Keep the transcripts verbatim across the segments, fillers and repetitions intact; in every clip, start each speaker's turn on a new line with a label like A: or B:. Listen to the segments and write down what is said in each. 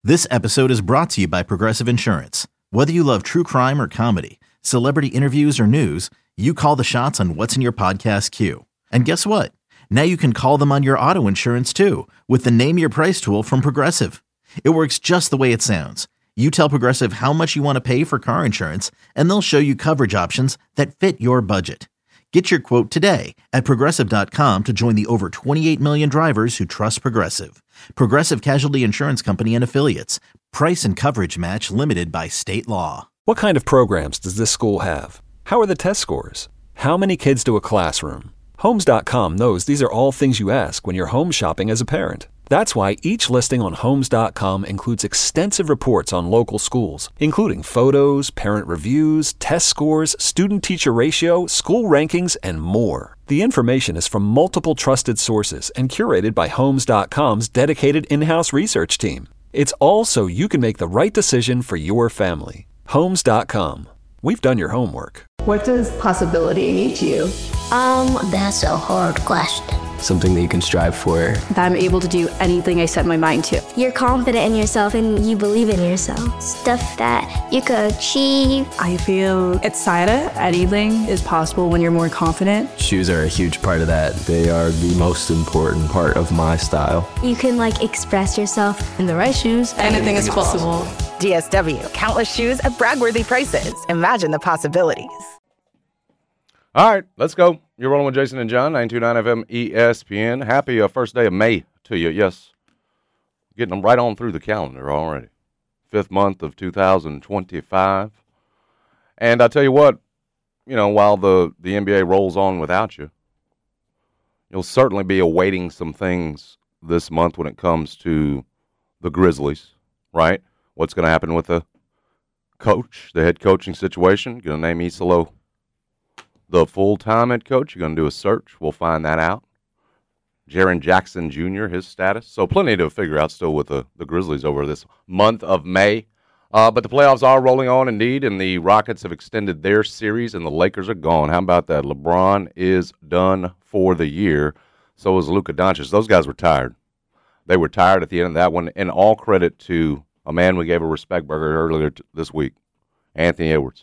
A: This episode is brought to you by Progressive Insurance. Whether you love true crime or comedy, celebrity interviews or news, you call the shots on what's in your podcast queue. And guess what? Now you can call them on your auto insurance too with the Name Your Price tool from Progressive. It works just the way it sounds. You tell Progressive how much you want to pay for car insurance, and they'll show you coverage options that fit your budget. Get your quote today at Progressive dot com to join the over twenty-eight million drivers who trust Progressive. Progressive Casualty Insurance Company and Affiliates. Price and coverage match limited by state law.
B: What kind of programs does this school have? How are the test scores? How many kids to a classroom? Homes dot com knows these are all things you ask when you're home shopping as a parent. That's why each listing on Homes dot com includes extensive reports on local schools, including photos, parent reviews, test scores, student-teacher ratio, school rankings, and more. The information is from multiple trusted sources and curated by Homes dot com's dedicated in-house research team. It's all so you can make the right decision for your family. Homes dot com. We've done your homework.
C: What does possibility mean to you?
D: Um, that's a hard question.
E: Something that you can strive for.
C: That I'm able to do anything I set my mind to.
D: You're confident in yourself and you believe in yourself. Stuff that you could achieve.
C: I feel excited. Anything is possible when you're more confident.
E: Shoes are a huge part of that.
F: They are the most important part of my style.
D: You can like express yourself.
C: In the right shoes, anything is possible.
G: D S W, countless shoes at brag-worthy prices. Imagine the possibilities.
H: All right, let's go. You're rolling with Jason and John, nine two nine F M E S P N. Happy uh, first day of May to you. Yes, getting them right on through the calendar already. Fifth month of two thousand twenty-five. And I tell you what, you know, while the, the N B A rolls on without you, you'll certainly be awaiting some things this month when it comes to the Grizzlies, right? What's going to happen with the coach, the head coaching situation? Going to name Isolo the full-time head coach. You're going to do a search. We'll find that out. Jaren Jackson Junior, his status. So plenty to figure out still with the, the Grizzlies over this month of May. Uh, but the playoffs are rolling on indeed, and the Rockets have extended their series, and the Lakers are gone. How about that? LeBron is done for the year. So is Luka Doncic. Those guys were tired. They were tired at the end of that one, and all credit to a man we gave a respect burger earlier t- this week, Anthony Edwards.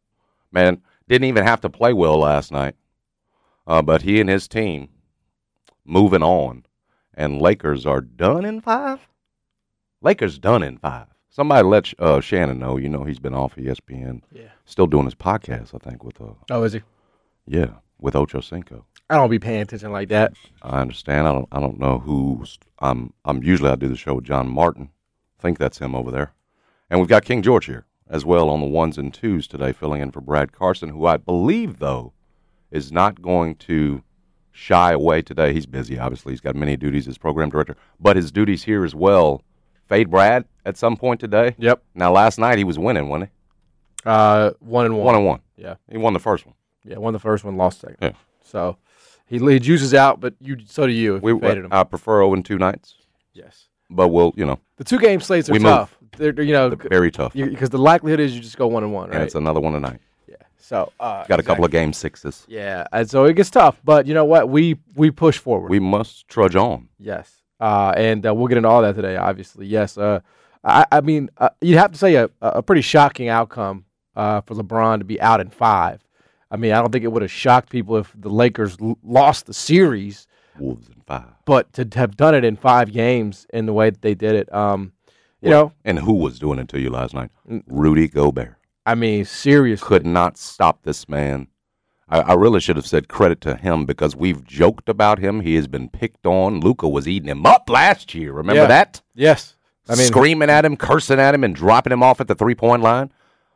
H: Man, didn't even have to play well last night, uh, but he and his team moving on, and Lakers are done in five? Lakers done in five. Somebody let uh, Shannon know. You know he's been off E S P N.
I: Yeah.
H: Still doing his podcast, I think, with uh,
I: Oh, is he?
H: yeah, with Ocho Cinco.
I: I don't be paying attention like that.
H: I understand. I don't. I don't know who's. I'm. I'm usually I do the show with John Martin. I think that's him over there, and we've got King George here as well on the ones and twos today, filling in for Brad Carson, who I believe, though, is not going to shy away today. He's busy, obviously. He's got many duties as program director, but his duties here as well. Fade Brad at some point today.
I: Yep.
H: Now, last night he was winning, wasn't he?
I: Uh, one and one.
H: One and one.
I: Yeah.
H: He won the first one.
I: Yeah, won the first one, lost the second.
H: Yeah.
I: So he, he juices out, but you so do you if
H: We,
I: you faded him.
H: I prefer oh and two nights,
I: Yes.
H: but we'll, you know,
I: The two game slates are
H: We move.
I: tough. They're, they're, you know,
H: they're very tough.
I: because the likelihood is you just go one and one, right?
H: And it's another one tonight.
I: yeah. So uh,
H: Got a couple
I: exactly.
H: of game sixes.
I: Yeah, and so it gets tough, but you know what? We we push forward.
H: We must trudge on.
I: Yes. Uh, and uh, we'll get into all that today, obviously. Yes. Uh, I, I mean, uh, you'd have to say a, a pretty shocking outcome uh, for LeBron to be out in five. I mean, I don't think it would have shocked people if the Lakers l- lost the series,
H: Wolves in five.
I: but to have done it in five games in the way that they did it, um, you
H: Well,
I: know,
H: And who was doing it to you last night?
I: Mm.
H: Rudy Gobert.
I: I mean, seriously.
H: Could not stop this man. I, I really should have said credit to him because we've joked about him. He has been picked on. Luka was eating him up last year. Remember
I: Yeah.
H: that?
I: Yes. I mean,
H: Screaming at him, cursing at him, and dropping him off at the three-point line.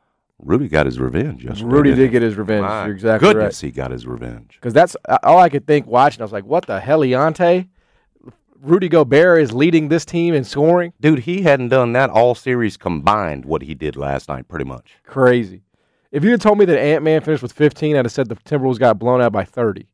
H: Rudy got his revenge yesterday.
I: Rudy
H: didn't
I: did
H: he?
I: get his revenge.
H: My
I: You're exactly
H: goodness,
I: right.
H: he got his revenge.
I: Because that's uh, all I could think watching. I was like, what the hell, Leonte? Rudy Gobert is leading this team in scoring?
H: Dude, he hadn't done that all series combined, what he did last night, pretty much.
I: Crazy. If you had told me that Ant-Man finished with fifteen, I'd have said the Timberwolves got blown out by thirty.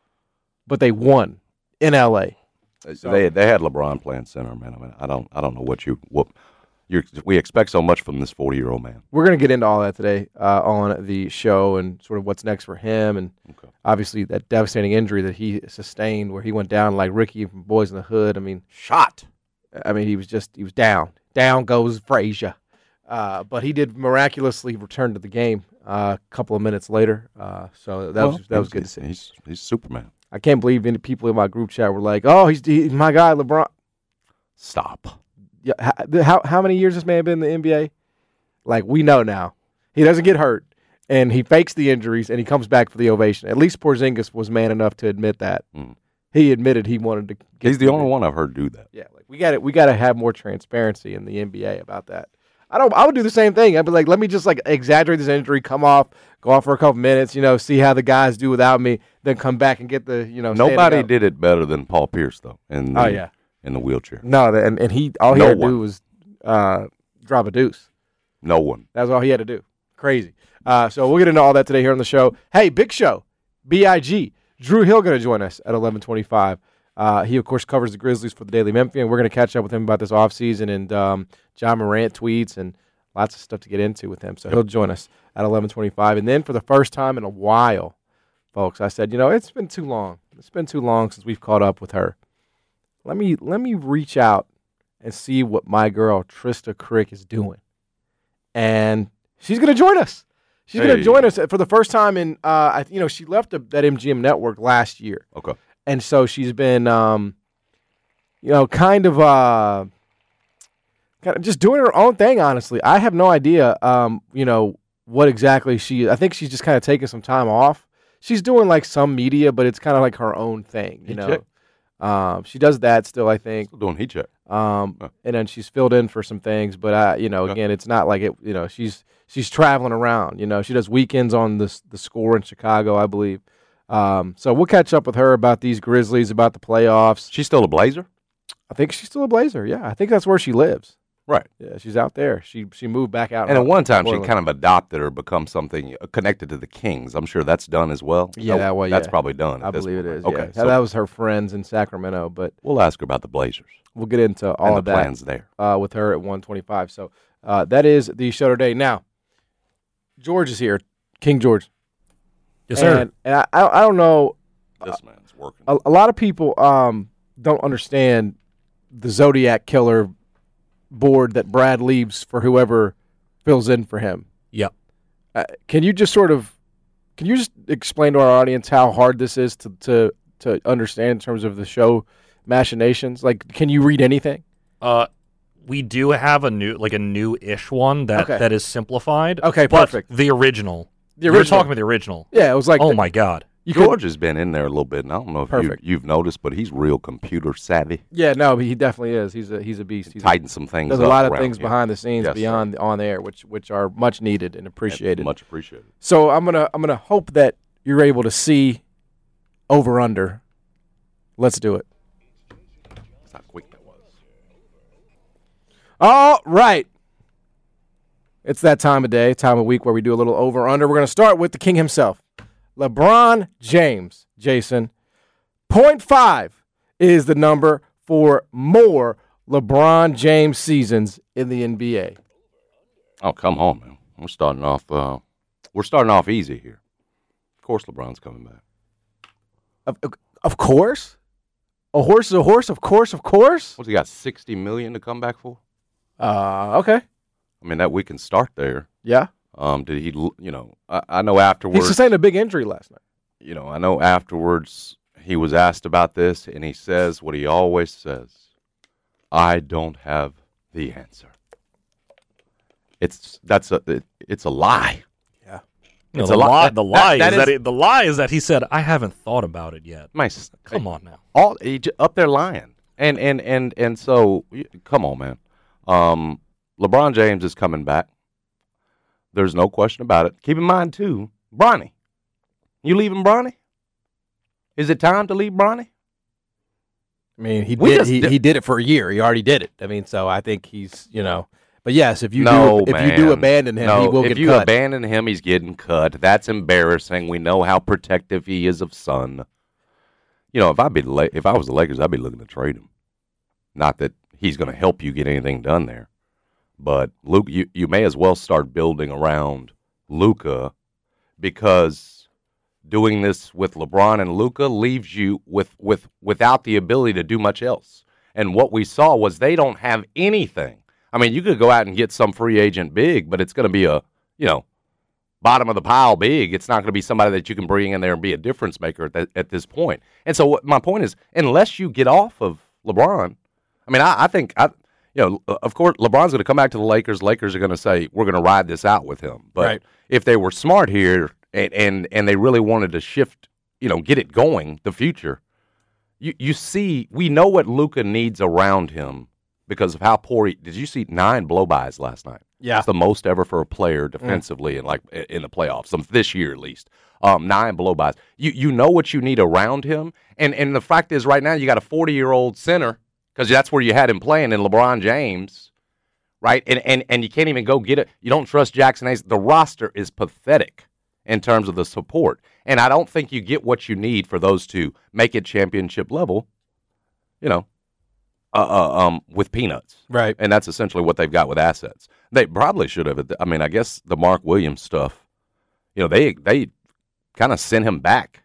I: But they won in L A. So-
H: They they had LeBron playing center, man. I mean, I don't I don't know what you what you we expect so much from this forty-year-old man.
I: We're going to get into all that today uh, on the show and sort of what's next for him and
H: Okay.
I: obviously that devastating injury that he sustained where he went down like Ricky from Boys in the Hood. I mean,
H: Shot.
I: I mean, he was just he was down. Down goes Frazier. Uh, but he did miraculously return to the game uh, a couple of minutes later. Uh, so that
H: well,
I: was that was good to see.
H: He's he's Superman.
I: I can't believe any people in my group chat were like, "Oh, he's, he's my guy, LeBron."
H: Stop.
I: Yeah, how, how how many years this man been in the N B A? Like, we know now, he doesn't get hurt, and he fakes the injuries, and he comes back for the ovation. At least Porzingis was man enough to admit that. Mm. He admitted he wanted to. Get
H: He's the only one I've heard do that.
I: Yeah, like we got to we got to have more transparency in the N B A about that. I don't. I would do the same thing. I'd be like, let me just like exaggerate this injury, come off, go off for a couple minutes, you know, see how the guys do without me, then come back and get the, you know.
H: Nobody did it better than Paul Pierce though. In the,
I: oh yeah.
H: In the wheelchair.
I: No, and and he all he
H: no
I: had to
H: one.
I: do was uh, drop a deuce.
H: No one.
I: That's all he had to do. Crazy. Uh, so we'll get into all that today here on the show. Hey, big show, B I G. Drew Hill going to join us at eleven twenty-five. Uh, he, of course, covers the Grizzlies for the Daily Memphian. We're going to catch up with him about this offseason and um, John Morant tweets and lots of stuff to get into with him. So he'll join us at eleven twenty-five. And then for the first time in a while, folks, I said, you know, it's been too long. It's been too long since we've caught up with her. Let me let me reach out and see what my girl Trista Crick is doing. And she's going to join us. She's hey. going to join us for the first time in, uh, you know, she left the, that M G M network last year.
H: Okay.
I: And so she's been, um, you know, kind of, uh, kind of just doing her own thing, honestly. I have no idea, um, you know, what exactly she, I think she's just kind of taking some time off. She's doing like some media, but it's kind of like her own thing, you
H: heat
I: know.
H: Check.
I: Um, she does that still, I think.
H: Still doing heat check.
I: Um,
H: huh.
I: And then she's filled in for some things, but, I, you know,
H: okay.
I: again, it's not like it, you know, she's, she's traveling around, you know. She does weekends on the, the Score in Chicago, I believe. Um, so we'll catch up with her about these Grizzlies, about the playoffs.
H: She's still a Blazer?
I: I think she's still a Blazer, yeah. I think that's where she lives.
H: Right.
I: Yeah, she's out there. She she moved back out.
H: And at one time
I: Portland.
H: she kind of adopted or become something connected to the Kings. I'm sure that's done as well.
I: Yeah,
H: no,
I: well, yeah.
H: That's probably done.
I: I believe it is,
H: okay,
I: yeah.
H: so
I: that was her friends in Sacramento, but
H: we'll ask her about the Blazers.
I: We'll get into all
H: and
I: of
H: the
I: that
H: plans there.
I: Uh, with her at one twenty-five. So uh, that is the show today. Now, George is here, King George.
J: Yes, sir.
I: And, and I, I don't know.
H: This man's working.
I: A, a lot of people um, don't understand the Zodiac Killer board that Brad leaves for whoever fills in for him.
J: Yep.
I: Uh, can you just sort of, can you just explain to our audience how hard this is to, to, to understand in terms of the show machinations? Like, can you read anything?
J: Uh, we do have a new, like a new-ish one that,
I: okay.
J: that is simplified.
I: Okay,
J: but
I: perfect.
J: The original.
I: The original.
J: You're talking about the original.
I: Yeah, it was like.
J: Oh,
I: the,
J: my God.
H: You George could, has been in there a little bit, and I don't know if you,
I: Perfect.
H: you've noticed, but he's real computer savvy.
I: Yeah, no, he definitely is. He's a he's a beast. He's
H: tighten some things.
I: Does
H: up
I: a lot of
H: around,
I: things
H: yeah.
I: behind the scenes
H: yes,
I: beyond
H: sir.
I: on air, which which are much needed and appreciated.
H: It's much appreciated.
I: So I'm gonna I'm gonna hope that you're able to see over under. Let's do it.
H: That's how quick that was.
I: All right. It's that time of day, time of week where we do a little over under. We're gonna start with the king himself. LeBron James, Jason. point five is the number for more LeBron James seasons in the N B A.
H: Oh, come on, man. We're starting off uh, we're starting off easy here. Of course LeBron's coming back.
I: Of, of course? A horse is a horse, of course, of course.
H: What's he got, sixty million dollars to come back for?
I: Uh, okay.
H: I mean, that we can start there.
I: Yeah.
H: Um, did he, you know, I, I know afterwards.
I: He sustained a big injury last night.
H: You know, I know afterwards he was asked about this, and he says what he always says: "I don't have the answer." It's that's a it, it's a lie.
I: Yeah,
J: no,
H: it's
J: the
H: a lie.
J: lie. The lie
H: that, that
J: is,
H: is
J: that it, the lie is that he said, "I haven't thought about it yet."
H: My,
J: come on now,
H: all he, up there lying, and and and and so come on, man. Um, LeBron James is coming back. There's no question about it. Keep in mind, too, Bronny. You leaving Bronny? Is it time to leave Bronny?
I: I mean, he
H: We
I: did,
H: just
I: he,
H: did-
I: he did it for a year. He already did it. I mean, so I think he's, you know. But, yes, if you
H: no,
I: do if
H: man.
I: you do abandon him,
H: no,
I: he will
H: if
I: get
H: you
I: cut.
H: abandon him, he's getting cut. That's embarrassing. We know how protective he is of Son. You know, if I be the La- if I was the Lakers, I'd be looking to trade him. Not that he's going to help you get anything done there. But Luke, you, you may as well start building around Luka, because doing this with LeBron and Luka leaves you with, with without the ability to do much else. And what we saw was they don't have anything. I mean, you could go out and get some free agent big, but it's going to be a, you know, bottom of the pile big. It's not going to be somebody that you can bring in there and be a difference maker at, that, at this point. And so what, my point is, unless you get off of LeBron, I mean, I, I think, I, you know, of course, LeBron's going to come back to the Lakers. Lakers are going to say, we're going to ride this out with him. But
I: right.
H: if they were smart here and, and, and they really wanted to shift, you know, get it going, the future, you, you see, we know what Luka needs around him because of how poor he, did you see nine blow-bys last night?
I: Yeah.
H: It's the most ever for a player defensively mm. in like in the playoffs, some this year at least. Um, nine blow-bys. You you know what you need around him, and and the fact is, right now you got a forty-year-old center because that's where you had him playing in LeBron James, right? And and and you can't even go get it. You don't trust Jackson Hayes. The roster is pathetic in terms of the support, and I don't think you get what you need for those to make it championship level. You know. Uh, uh, um, with peanuts.
I: Right.
H: And that's essentially what they've got with assets. They probably should have. I mean, I guess the Mark Williams stuff, you know, they they kind of sent him back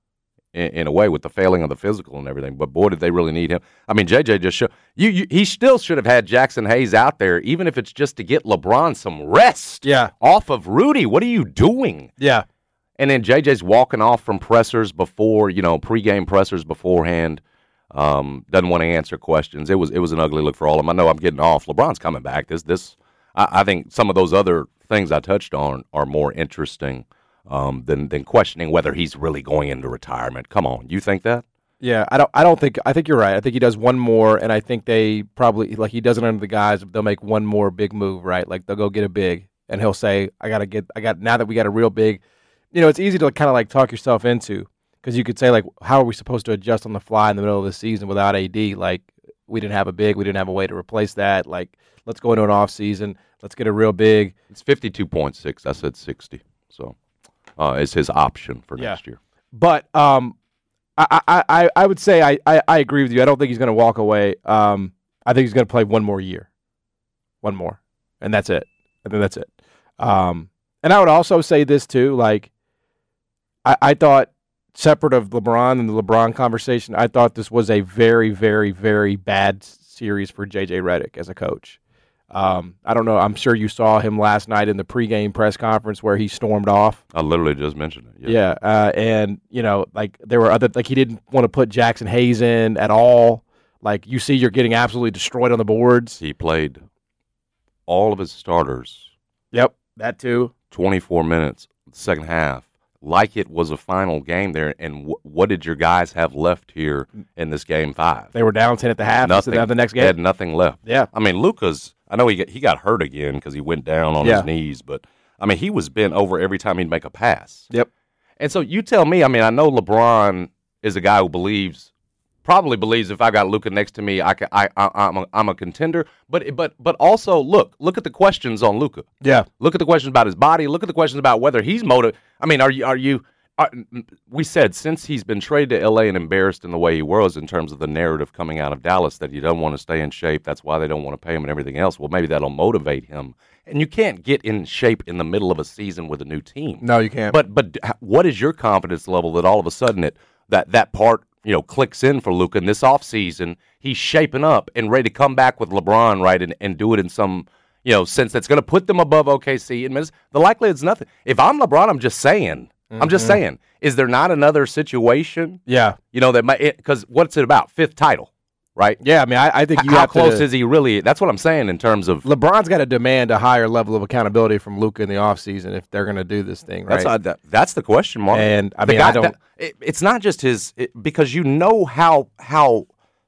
H: in, in a way with the failing of the physical and everything. But, boy, did they really need him. I mean, J J just showed you, you, he still should have had Jackson Hayes out there, even if it's just to get LeBron some rest
I: yeah.
H: off of Rudy. What are you doing?
I: Yeah.
H: And then J J's walking off from pressers before, you know, pregame pressers beforehand. Um, doesn't want to answer questions. It was it was an ugly look for all of them. I know I'm getting off. LeBron's coming back. This this I, I think some of those other things I touched on are more interesting um, than than questioning whether he's really going into retirement. Come on, you think that?
I: Yeah, I don't. I don't think. I think you're right. I think he does one more, and I think they probably like he does it under the guise. They'll make one more big move, right? Like they'll go get a big, and he'll say, "I gotta get. I got now that we got a real big." You know, it's easy to kind of like talk yourself into. Because you could say, like, how are we supposed to adjust on the fly in the middle of the season without A D? Like, we didn't have a big. We didn't have a way to replace that. Like, let's go into an off season. Let's get a real big.
H: It's fifty-two point six. I said sixty. So uh, it's his option for
I: yeah.
H: next year.
I: But um, I, I, I, I would say I, I, I agree with you. I don't think he's going to walk away. Um, I think he's going to play one more year. One more. And that's it. I think that's it. Um, and I would also say this, too. Like, I, I thought, separate of LeBron and the LeBron conversation, I thought this was a very, very, very bad series for J J Redick as a coach. Um, I don't know. I'm sure you saw him last night in the pregame press conference where he stormed off.
H: I literally just mentioned it.
I: Yeah, yeah uh, and, you know, like there were other – like he didn't want to put Jackson Hayes in at all. Like you see you're getting absolutely destroyed on the boards.
H: He played all of his starters.
I: Yep, that too.
H: twenty-four minutes, second half. Like it was a final game there, and w- what did your guys have left here in this game five?
I: They were down ten at the half.
H: Nothing.
I: The next game
H: They had nothing left.
I: Yeah.
H: I mean, Luka's, I know he got, he got hurt again because he went down on
I: yeah.
H: his knees, but, I mean, he was bent over every time he'd make a pass.
I: Yep.
H: And so you tell me, I mean, I know LeBron is a guy who believes, probably believes if I got Luka next to me, I can, I, I, I'm, a, I'm a contender. But but but also, look, look at the questions on Luka.
I: Yeah. Look
H: at the questions about his body. Look at the questions about whether he's motivated. I mean, are you are you Are, we said since he's been traded to L A and embarrassed in the way he was in terms of the narrative coming out of Dallas that he doesn't want to stay in shape, that's why they don't want to pay him and everything else. Well, maybe that'll motivate him. And you can't get in shape in the middle of a season with a new team.
I: No, you can't.
H: But but what is your confidence level that all of a sudden it that that part you know clicks in for Luka in this offseason? He's shaping up and ready to come back with LeBron, right, and, and do it in some you know sense that's going to put them above O K C. And the likelihood is nothing. If I'm LeBron, I'm just saying. I'm just saying, is there not another situation?
I: Yeah.
H: You know, that might, because what's it about? Fifth title, right?
I: Yeah, I mean, I, I think you
H: How
I: have
H: close
I: to,
H: is he really? That's what I'm saying in terms of.
I: LeBron's got to demand a higher level of accountability from Luka in the offseason if they're going to do this thing, right?
H: That's, uh, that, that's the question mark.
I: And, I
H: the
I: mean,
H: guy,
I: I don't.
H: That, it, it's not just his, it, because you know how, how,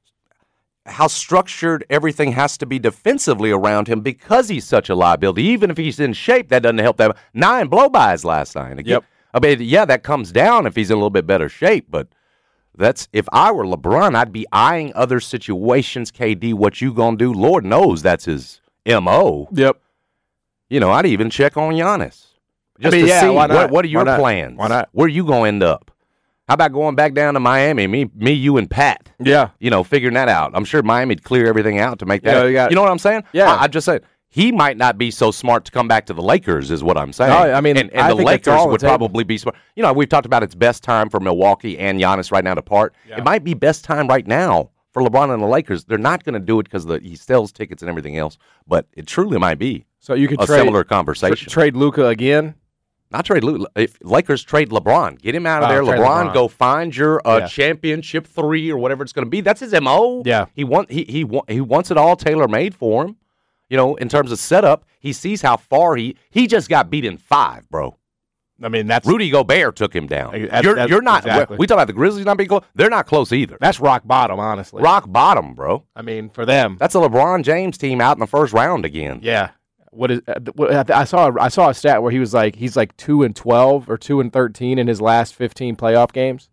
H: how structured everything has to be defensively around him because he's such a liability. Even if he's in shape, that doesn't help them. Nine blow-bys last night. Again,
I: yep.
H: I mean, yeah, that comes down if he's in a little bit better shape, but that's if I were LeBron, I'd be eyeing other situations. K D, what you gonna do? Lord knows that's his M O.
I: Yep.
H: You know, I'd even check on Giannis just
I: I mean,
H: to
I: yeah,
H: see
I: why not?
H: what, what are your
I: Why not?
H: plans.
I: Why not?
H: Where you gonna end up? How about going back down to Miami? Me, me, you, and Pat.
I: Yeah.
H: You know, figuring that out. I'm sure Miami'd clear everything out to make that.
I: You know, you got,
H: you know what I'm saying?
I: Yeah.
H: I, I just said. He might not be so smart to come back to the Lakers, is what I'm saying.
I: No, I mean,
H: and, and
I: I
H: the
I: think that's
H: Lakers
I: all
H: would
I: it's able.
H: probably be smart. You know, we've talked about it's best time for Milwaukee and Giannis right now to part.
I: Yeah.
H: It might be best time right now for LeBron and the Lakers. They're not going to do it because he sells tickets and everything else, but it truly might be
I: so you could
H: a
I: trade,
H: similar conversation.
I: Tra- trade Luka again?
H: Not trade Luka. If Lakers trade LeBron. Get him out of
I: Oh,
H: there.
I: trade
H: LeBron,
I: LeBron.
H: go find your uh,
I: Yeah.
H: championship three or whatever it's going to be. That's his M O.
I: Yeah.
H: He, want, he, he, wa- he wants it all tailor-made for him. You know, in terms of setup, he sees how far he – he just got beat in five, bro.
I: I mean, that's
H: Rudy Gobert took him down.
I: That's-
H: you're,
I: that's-
H: you're not
I: exactly.
H: We talk about the Grizzlies not being close. They're not close either.
I: that's rock bottom, honestly.
H: Rock bottom, bro.
I: I mean, for them.
H: That's a LeBron James team out in the first round again.
I: Yeah. What is uh, what, I saw I saw a stat where he was like he's like two and twelve or two and thirteen in his last fifteen playoff games.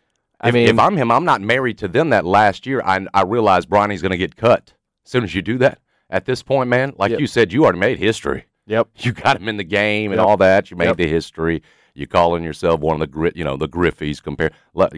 I: I
H: if,
I: mean,
H: if I'm him, I'm not married to them. That last year, I I realized Bronny's going to get cut. As soon as you do that, at this point, man, like
I: Yep.
H: you said, you already made history.
I: Yep.
H: You got him in the game and
I: Yep.
H: all that. You made
I: Yep.
H: the history. You calling yourself one of the grit, you know, the Griffies. Compare, let,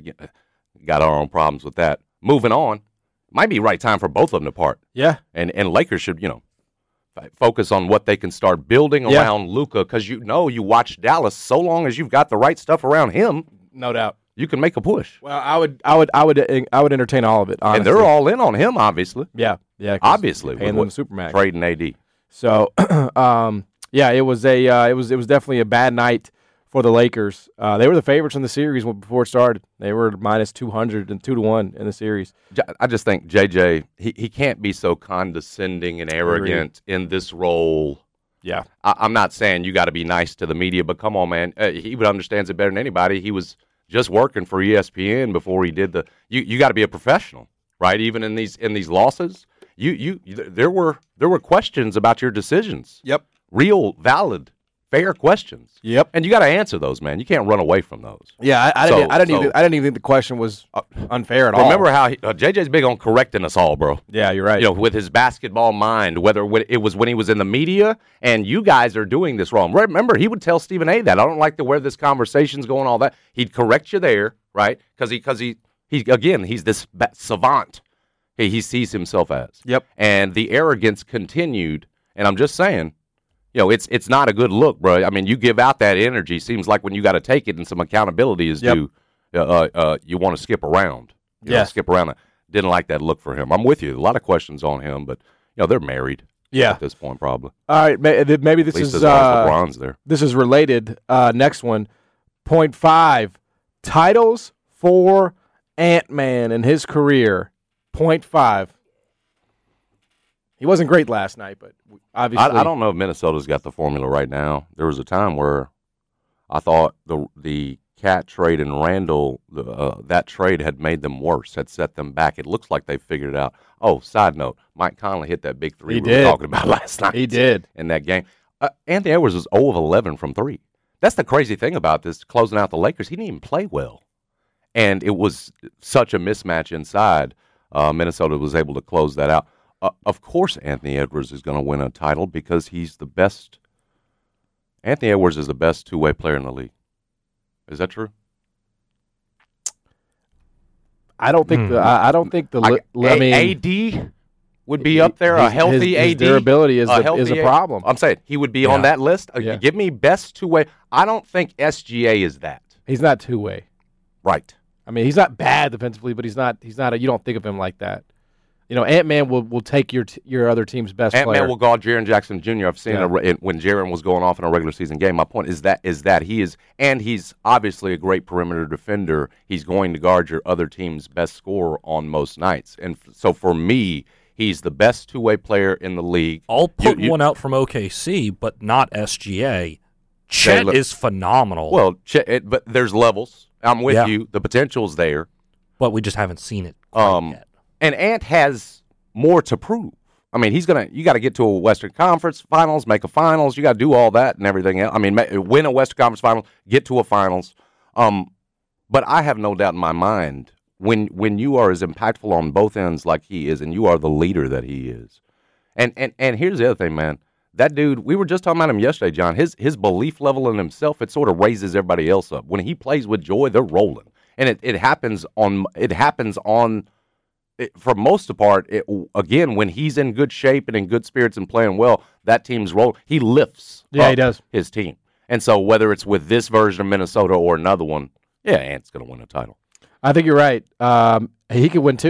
H: got our own problems with that. Moving on, might be right time for both of them to part.
I: Yeah.
H: And and Lakers should, you know, f- focus on what they can start building
I: Yeah.
H: around Luka, because you know you watch Dallas. So long as you've got the right stuff around him,
I: No doubt.
H: you can make a push.
I: Well, I would I would I would I would entertain all of it, honestly.
H: And they're all in on him, obviously.
I: Yeah. Yeah. 'cause
H: Obviously,
I: paying
H: with
I: them
H: what-
I: the supermax.
H: trading A D.
I: So, um, yeah, it was a uh, it was it was definitely a bad night for the Lakers. Uh, they were the favorites in the series when- before it started. They were minus two hundred and two to one in the series.
H: J- I just think J J, he, he can't be so condescending and arrogant in this role.
I: Yeah.
H: I, I'm not saying you got to be nice to the media, but come on, man. Uh, he would understands it better than anybody. He was just working for E S P N before he did the. You you got to be a professional, right? Even in these in these losses, you you there were there were questions about your decisions.
I: Yep.
H: Real, valid, fair questions.
I: Yep.
H: And you got to answer those, man. You can't run away from those.
I: Yeah, I, I
H: So-
I: didn't I didn't
H: so-
I: even I didn't even think the question was unfair at all.
H: Remember how he, uh, J J's big on correcting us all, bro.
I: Yeah, you're right.
H: You know, with his basketball mind, whether when it was when he was in the media and you guys are doing this wrong. Remember, he would tell Stephen A. that I don't like the where this conversation's going, all that. He'd correct you there, right? Because he, because he, he, again, he's this ba- savant. He, he sees himself as.
I: Yep.
H: And the arrogance continued. And I'm just saying, you know, it's it's not a good look, bro. I mean, you give out that energy. Seems like when you got to take it and some accountability is
I: Yep.
H: due, uh, uh, uh, you want to skip around. You know,
I: Yes.
H: skip around. Didn't like that look for him. I'm with you. A lot of questions on him, but you know they're married.
I: Yeah.
H: At this point, probably.
I: All right, may- th- maybe this
H: At least
I: is
H: as long as
I: uh,
H: LeBron's there.
I: this is related. Uh, next one, point five titles for Ant-Man in his career. Point five. He wasn't great last night, but obviously
H: I, I don't know if Minnesota's got the formula right now. There was a time where I thought the the Cat trade and Randall, the, uh, that trade had made them worse, had set them back. It looks like they figured it out. Oh, side note, Mike Conley hit that big three
I: He
H: we
I: did.
H: were talking about last night.
I: He did.
H: In that game. Uh, Anthony Edwards was zero of eleven from three. That's the crazy thing about this, closing out the Lakers. He didn't even play well. And it was such a mismatch inside. Uh, Minnesota was able to close that out. Uh, of course, Anthony Edwards is going to win a title because he's the best. Anthony Edwards is the best two-way player in the league. Is that true?
I: I don't think
J: Hmm.
I: the I, I don't think the
H: I,
I: li- li- I mean
H: A D would be up there. A
I: his-
H: healthy
I: his, his
H: A D.
I: durability is
H: a
I: a,
H: healthy
I: is a
H: A D.
I: problem.
H: I'm saying he would be
J: Yeah.
H: on that list. Uh,
I: Yeah.
H: Give me best two-way. I don't think S G A is that.
I: He's not two way.
H: Right.
I: I mean, he's not bad defensively, but he's not he's not a, you don't think of him like that. You know, Ant-Man will, will take your t- your other team's best player.
H: Ant-Man will guard Jaren Jackson Junior I've seen
I: Yeah.
H: a, re- when Jaren was going off in a regular season game. My point is that is that he is, and he's obviously a great perimeter defender. He's going to guard your other team's best scorer on most nights. And f- so for me, he's the best two-way player in the league.
J: I'll put
H: You- you-
J: one out from O K C, but not S G A. Chet
H: look-
J: is phenomenal.
H: Well, ch- it, but there's levels. I'm with
J: Yeah.
H: you. The potential's there.
J: but we just haven't seen it quite
H: Um,
J: yet.
H: And Ant has more to prove. I mean, he's gonna. You got to get to a Western Conference Finals, make a Finals. You got to do all that and everything else. I mean, ma- win a Western Conference Finals, get to a Finals. Um, but I have no doubt in my mind when when you are as impactful on both ends like he is, and you are the leader that he is. And and and here's the other thing, man. That dude, we were just talking about him yesterday, John. His his belief level in himself, it sort of raises everybody else up. When he plays with joy, they're rolling, and it, it happens on it happens on. It, for most part, it, again, when he's in good shape and in good spirits and playing well, that team's roll. He lifts.
I: Yeah, he
H: up
I: does.
H: his team, and so whether it's with this version of Minnesota or another one, yeah, Ant's going to win a title.
I: I think you're right. Um, he could win two.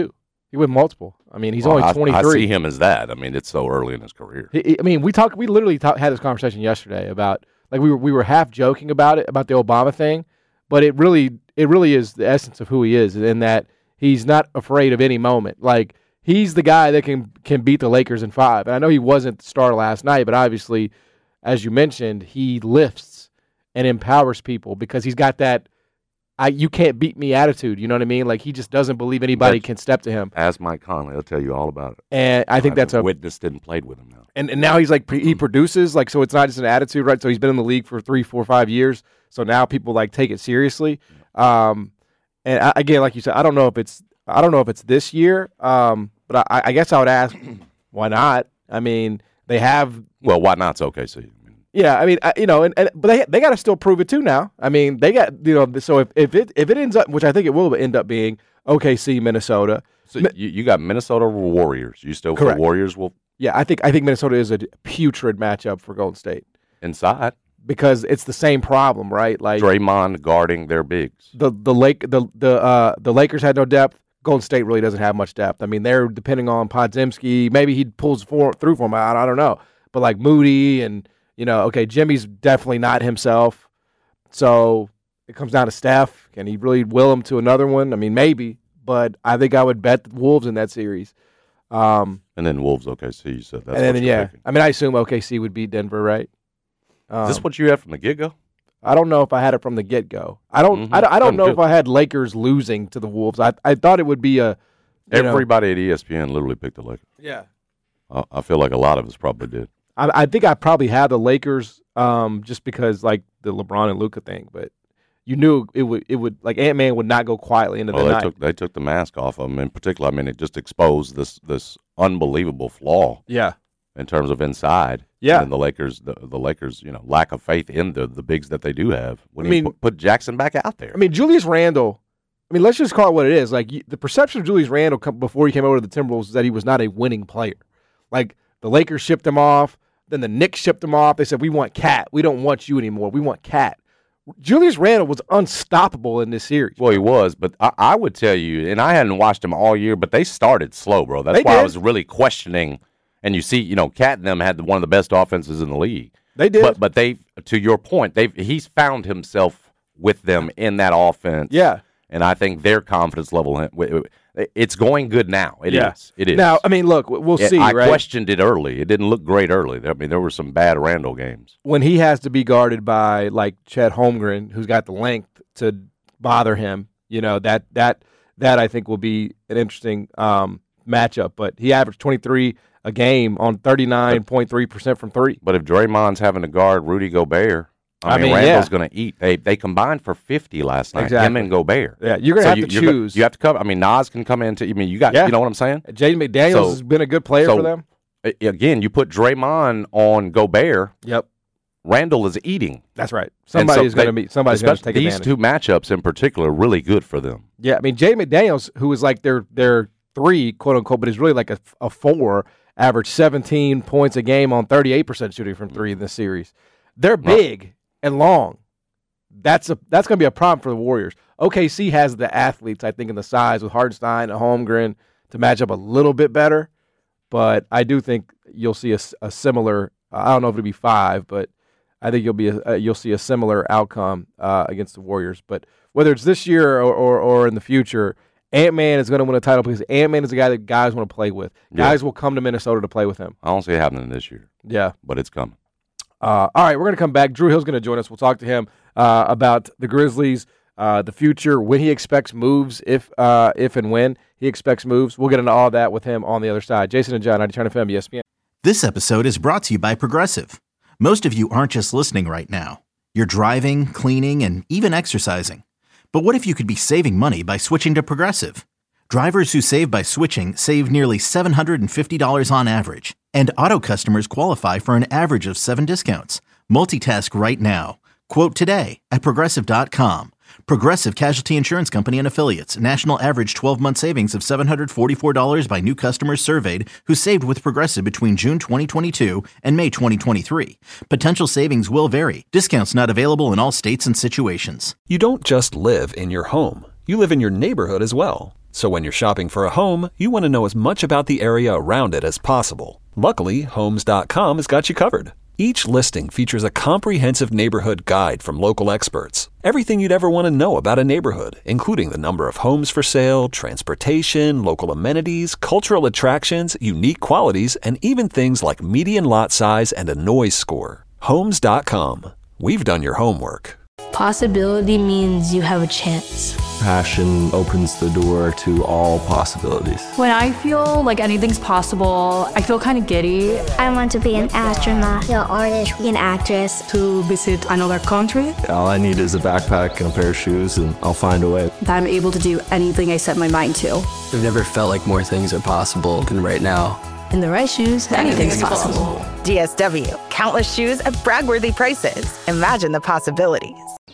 I: He won multiple. I mean, he's
H: well,
I: only
H: I,
I: twenty-three.
H: I see him as that. I mean, it's so early in his career.
I: He, he, I mean, we talked. We literally talk, had this conversation yesterday about like we were we were half joking about it about the Obama thing, but it really it really is the essence of who he is, in that he's not afraid of any moment. Like he's the guy that can can beat the Lakers in five. And I know he wasn't the star last night, but obviously, as you mentioned, he lifts and empowers people because he's got that I you can't beat me attitude. You know what I mean? Like he just doesn't believe anybody
H: But
I: can step to him.
H: Ask Mike Conley; he'll tell you all about it.
I: And I think
H: I've
I: that's a
H: witnessed it and played with him now.
I: And and now he's like he produces like so it's not just an attitude, right? So he's been in the league for three, four, five years. So now people like take it seriously. Um, and I, again, like you said, I don't know if it's I don't know if it's this year. Um, but I, I guess I would ask, why not? I mean, they have.
H: Well, why not's O K C.
I: Yeah, I mean, I, you know, and, and but they they got to still prove it too now. I mean, they got you know, so if, if it if it ends up, which I think it will end up being O K C, Minnesota.
H: So Mi- you, you got Minnesota Warriors. You still
I: Correct.
H: the Warriors will
I: Yeah, I think I think Minnesota is a putrid matchup for Golden State
H: inside
I: because it's the same problem, right? Like
H: Draymond guarding their bigs.
I: The the Lake the the uh, the Lakers had no depth. Golden State really doesn't have much depth. I mean, they're depending on Podziemski. Maybe he pulls for, through for them. I, I don't know, but like Moody and. You know, okay, Jimmy's definitely not himself. So it comes down to Steph. Can he really will him to another one? I mean, maybe, but I think I would bet the Wolves in that series. Um,
H: and then Wolves O K C, you said that's
I: and
H: what
I: then,
H: you're
I: yeah.
H: picking.
I: I mean, I assume O K C would beat Denver, right? Um,
H: Is this what you had from the get-go?
I: I don't know if I had it from the get-go. I don't
H: Mm-hmm.
I: I, don't- I don't know
H: Good.
I: if I had Lakers losing to the Wolves. I I thought it would be a you know-
H: Everybody at E S P N literally picked the Lakers.
I: Yeah.
H: I, I feel like a lot of us probably did.
I: I, I think I probably had the Lakers um, just because like the LeBron and Luka thing, but you knew it would it would like Ant-Man would not go quietly into
H: Well,
I: the
H: they
I: night.
H: took they took the mask off of him. In particular, I mean, it just exposed this this unbelievable flaw.
I: Yeah.
H: In terms of inside.
I: Yeah.
H: And the Lakers, the, the Lakers, you know, lack of faith in the the bigs that they do have. When
I: I
H: you
I: mean-
H: put, put Jackson back out there.
I: I mean, Julius Randle. I mean, let's just call it what it is. Like you, the perception of Julius Randle come, before he came over to the Timberwolves is that he was not a winning player. Like the Lakers shipped him off, then the Knicks shipped him off. They said, "We want Cat. We don't want you anymore. We want Cat." Julius Randle was unstoppable in this series.
H: Well, he was, but I, I would tell you, and I hadn't watched him all year, but they started slow, bro. That's
I: They
H: why
I: did.
H: I was really questioning. And you see, you know, Cat and them had one of the best offenses in the league.
I: They did.
H: But but they, to your point, they he's found himself with them in that offense.
I: Yeah.
H: And I think their confidence level, it's going good now. It is.
I: Yeah.
H: It is.
I: Now, I mean, look, we'll
H: Yeah,
I: see,
H: I
I: right?
H: questioned it early. It didn't look great early. I mean, there were some bad Randall games.
I: When he has to be guarded by like Chet Holmgren, who's got the length to bother him, you know, that that that I think will be an interesting um, matchup. But he averaged twenty-three a game on thirty-nine point three percent from three.
H: But if Draymond's having to guard Rudy Gobert, I,
I: I
H: mean,
I: mean,
H: Randall's
I: yeah.
H: going to eat. They they combined for fifty last night. Him
I: Exactly.
H: and Gobert.
I: Yeah, you're gonna
H: So
I: have
H: you,
I: to
H: you're go-
I: choose.
H: You have to cover. I mean, Nas can come into. I mean, you got.
I: Yeah.
H: You know what I'm saying?
I: Jaden McDaniels
H: So-
I: has been a good player
H: so,
I: for them.
H: a- Again, you put Draymond on Gobert.
I: Yep,
H: Randall is eating.
I: that's right.
H: And so
I: Somebody's going to
H: they-
I: be. Somebody's going to
H: especially
I: take
H: these
I: advantage.
H: two matchups in particular are really good for them.
I: Yeah, I mean, Jaden McDaniels, who is like their their three, quote unquote, but is really like a, a four, averaged seventeen points a game on thirty-eight percent shooting from three in this series. They're big and long. That's a that's going to be a problem for the Warriors. O K C has the athletes, I think, in the size with Hardenstein and Holmgren to match up a little bit better, but I do think you'll see a, s- a similar. I don't know if it'll be five, but I think you'll be a, uh, you'll see a similar outcome uh, against the Warriors. But whether it's this year or or, or in the future, Ant-Man is going to win a title because Ant-Man is a guy that guys want to play with.
H: Yeah.
I: Guys will come to Minnesota to play with him.
H: I don't see it happening this year.
I: Yeah.
H: But it's coming.
I: Uh, all right, we're going to come back. Drew Hill's going to join us. We'll talk to him uh, about the Grizzlies, uh, the future, when he expects moves, if uh, if and when he expects moves. We'll get into all that with him on the other side. Jason and John, ninety-nine F M, E S P N.
A: This episode is brought to you by Progressive. Most of you aren't just listening right now. You're driving, cleaning, and even exercising. But what if you could be saving money by switching to Progressive? Drivers who save by switching save nearly seven hundred fifty dollars on average. And auto customers qualify for an average of seven discounts. Multitask right now. Quote today at Progressive dot com. Progressive Casualty Insurance Company and Affiliates. National average twelve-month savings of seven hundred forty-four dollars by new customers surveyed who saved with Progressive between June twenty twenty-two and May twenty twenty-three. Potential savings will vary. Discounts not available in all states and situations.
B: You don't just live in your home. You live in your neighborhood as well. So when you're shopping for a home, you want to know as much about the area around it as possible. Luckily, Homes dot com has got you covered. Each listing features a comprehensive neighborhood guide from local experts. Everything you'd ever want to know about a neighborhood, including the number of homes for sale, transportation, local amenities, cultural attractions, unique qualities, and even things like median lot size and a noise score. Homes dot com. We've done your homework.
K: Possibility means you have a chance.
F: Passion opens the door to all possibilities.
C: When I feel like anything's possible, I feel kind of giddy.
D: I want to be an astronaut, an artist, an actress.
C: To visit another country.
F: All I need is a backpack and a pair of shoes, and I'll find a way.
C: That I'm able to do anything I set my mind to.
E: I've never felt like more things are possible than right now.
K: In the right shoes, anything's possible.
G: D S W, countless shoes at brag-worthy prices. Imagine the possibilities.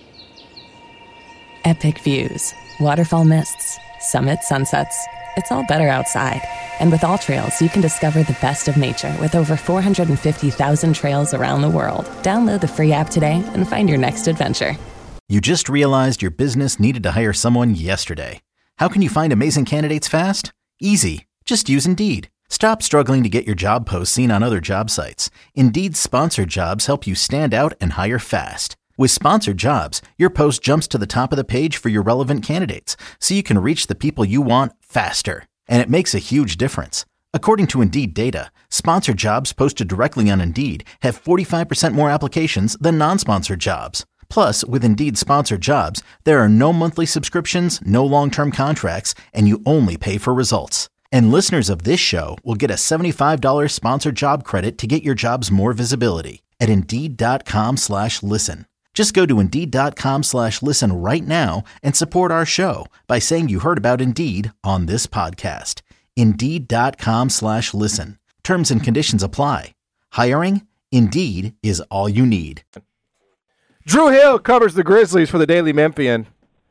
L: Epic views, waterfall mists, summit sunsets. It's all better outside. And with All Trails, you can discover the best of nature with over four hundred fifty thousand trails around the world. Download the free app today and find your next adventure.
A: You just realized your business needed to hire someone yesterday. How can you find amazing candidates fast? Easy. Just use Indeed. Stop struggling to get your job posts seen on other job sites. Indeed's sponsored jobs help you stand out and hire fast. With sponsored jobs, your post jumps to the top of the page for your relevant candidates, so you can reach the people you want faster. And it makes a huge difference. According to Indeed data, sponsored jobs posted directly on Indeed have forty-five percent more applications than non-sponsored jobs. Plus, with Indeed sponsored jobs, there are no monthly subscriptions, no long-term contracts, and you only pay for results. And listeners of this show will get a seventy-five dollars sponsored job credit to get your jobs more visibility at Indeed.com slash listen. Just go to Indeed.com slash listen right now and support our show by saying you heard about Indeed on this podcast. Indeed.com slash listen. Terms and conditions apply. Hiring? Indeed is all you need.
I: Drew Hill covers the Grizzlies for the Daily Memphian.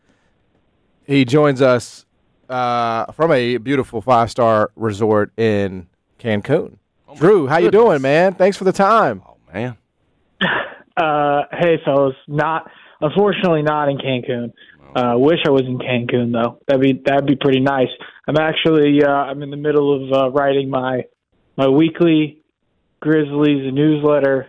I: He joins us uh, from a beautiful five-star resort in Cancun. Oh, Drew, how goodness. you doing, man? Thanks for the time.
H: Oh, man.
M: Uh, hey, fellas, not unfortunately not in Cancun. Uh, wish I was in Cancun though. That'd be that'd be pretty nice. I'm actually uh, I'm in the middle of uh, writing my my weekly Grizzlies newsletter.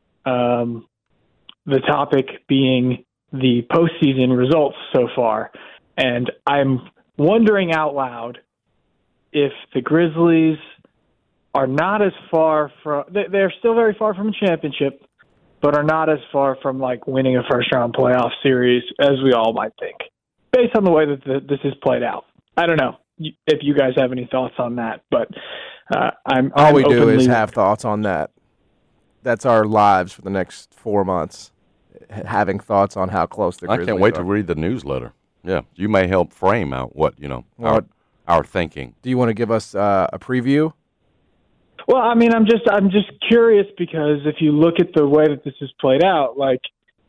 M: Um, the topic being the postseason results so far, and I'm wondering out loud if the Grizzlies are not as far from they're still very far from a championship, but are not as far from like winning a first-round playoff series as we all might think, based on the way that the, this is played out. I don't know if you guys have any thoughts on that, but uh, I'm
I: all
M: I'm
I: we do
M: openly...
I: is have thoughts on that. That's our lives for the next four months, having thoughts on how close the Grizzlies
H: I can't wait
I: are.
H: to read the newsletter. Yeah, you may help frame out what you know
I: well,
H: our, our thinking.
I: Do you want to give us uh, a preview?
M: Well, I mean, I'm just I'm just curious because if you look at the way that this is played out, like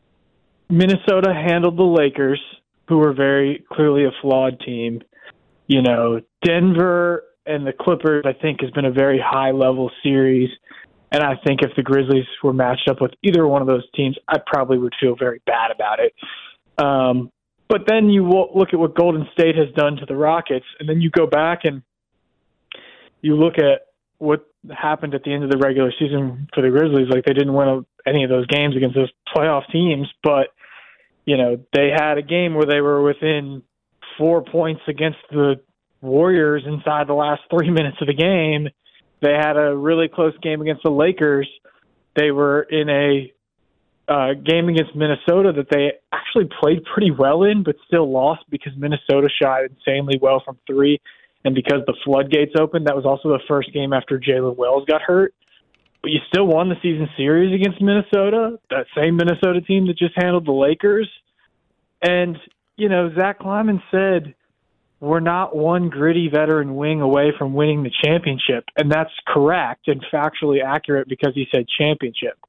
M: Minnesota handled the Lakers, who were very clearly a flawed team. You know, Denver and the Clippers, I think, has been a very high-level series. And I think if the Grizzlies were matched up with either one of those teams, I probably would feel very bad about it. Um, but then you look at what Golden State has done to the Rockets, and then you go back and you look at what happened at the end of the regular season for the Grizzlies. Like, they didn't win any of those games against those playoff teams, but, you know, they had a game where they were within four points against the Warriors inside the last three minutes of the game. They had a really close game against the Lakers. They were in a uh, game against Minnesota that they actually played pretty well in, but still lost because Minnesota shot insanely well from three. And because the floodgates opened, that was also the first game after Jalen Wells got hurt. But you still won the season series against Minnesota, that same Minnesota team that just handled the Lakers. And, you know, Zach Kleiman said, we're not one gritty veteran wing away from winning the championship. And that's correct and factually accurate because he said championship.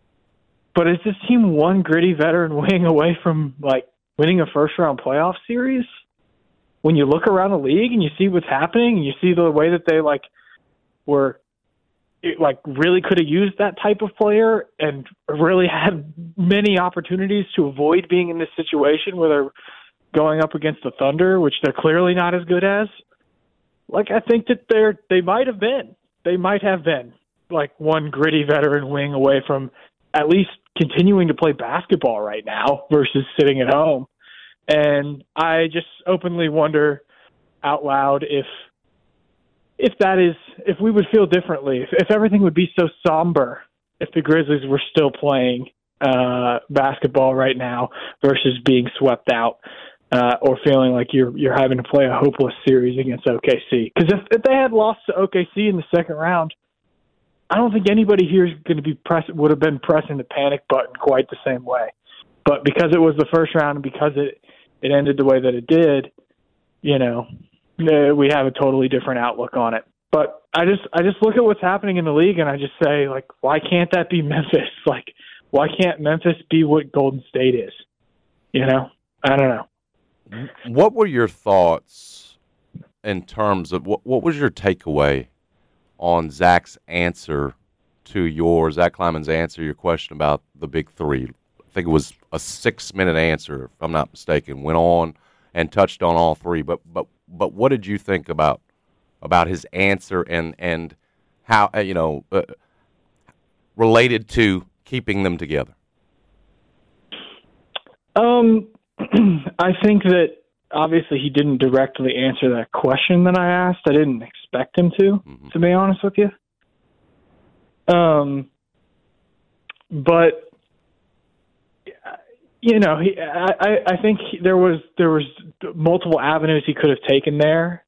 M: But is this team one gritty veteran wing away from, like, winning a first-round playoff series? When you look around the league and you see what's happening and you see the way that they, like, were, it, like, really could have used that type of player and really had many opportunities to avoid being in this situation where they're going up against the Thunder, which they're clearly not as good as, like I think that they're they might have been. They might have been like one gritty veteran wing away from at least continuing to play basketball right now versus sitting at home. And I just openly wonder out loud if if that is if we would feel differently, if, if everything would be so somber if the Grizzlies were still playing uh, basketball right now versus being swept out uh, or feeling like you're you're having to play a hopeless series against O K C. Because if, if they had lost to O K C in the second round, I don't think anybody here is going to be press would have been pressing the panic button quite the same way. But because it was the first round and because it it ended the way that it did, you know, we have a totally different outlook on it. But I just I just look at what's happening in the league and I just say, like, why can't that be Memphis? Like, why can't Memphis be what Golden State is? You know? I don't know.
H: What were your thoughts in terms of what, what was your takeaway on Zach's answer to your, Zach Kleiman's answer, your question about the big three? I think it was a six-minute answer, if I'm not mistaken, went on and touched on all three. But but but what did you think about about his answer and and how uh, you know uh, related to keeping them together?
M: Um, I think that obviously he didn't directly answer that question that I asked. I didn't expect him to, mm-hmm. to be honest with you. Um, but you know, he, I, I think there was there was multiple avenues he could have taken there,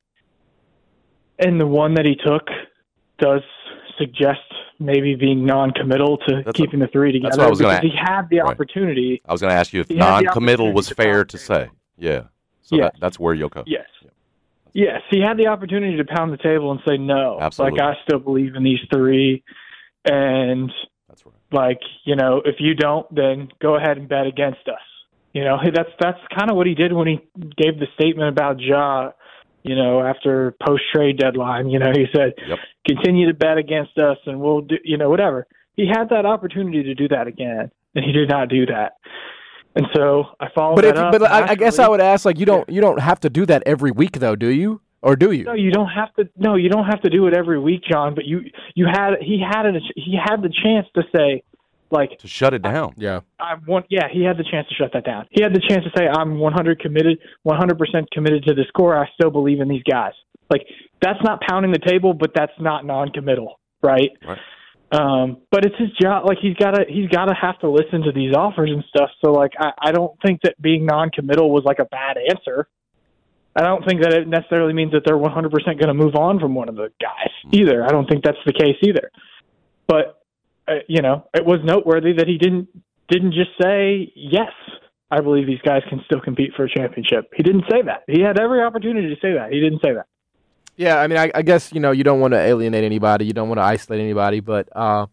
M: and the one that he took does suggest maybe being non-committal to
H: that's
M: keeping
H: a,
M: the three together.
H: That's what I was
M: because
H: gonna,
M: he had the
H: right.
M: opportunity.
H: I was going to ask you if non-committal was fair to say. Yeah, so
M: yes.
H: that, that's where you'll come.
M: Yes. Yeah. Yes, he had the opportunity to pound the table and say no.
H: Absolutely.
M: Like, I still believe in these three, and
H: that's right.
M: Like, you know, if you don't, then go ahead and bet against us. You know, that's that's kind of what he did when he gave the statement about Ja, you know, after post-trade deadline. You know, he said,
H: yep.
M: continue to bet against us and we'll do, you know, whatever. He had that opportunity to do that again, and he did not do that. And so I followed
I: but
M: that
I: if,
M: up.
I: But I, I guess I would ask, like, you don't you don't have to do that every week, though, do you? Or do you?
M: No, you don't have to. No, you don't have to do it every week, John. But you, you had he had a, he had the chance to say, like,
H: to shut it down.
I: Yeah,
M: I want. Yeah, he had the chance to shut that down. He had the chance to say, I'm one hundred committed, one hundred percent committed to this core. I still believe in these guys. Like, that's not pounding the table, but that's not non-committal, right?
H: Right.
M: Um, but it's his job. Like, he's gotta he's gotta have to listen to these offers and stuff. So, like, I, I don't think that being non-committal was like a bad answer. I don't think that it necessarily means that they're one hundred percent going to move on from one of the guys either. I don't think that's the case either. But, uh, you know, it was noteworthy that he didn't didn't just say, yes, I believe these guys can still compete for a championship. He didn't say that. He had every opportunity to say that. He didn't say that.
I: Yeah, I mean, I, I guess, you know, you don't want to alienate anybody. You don't want to isolate anybody. But uh,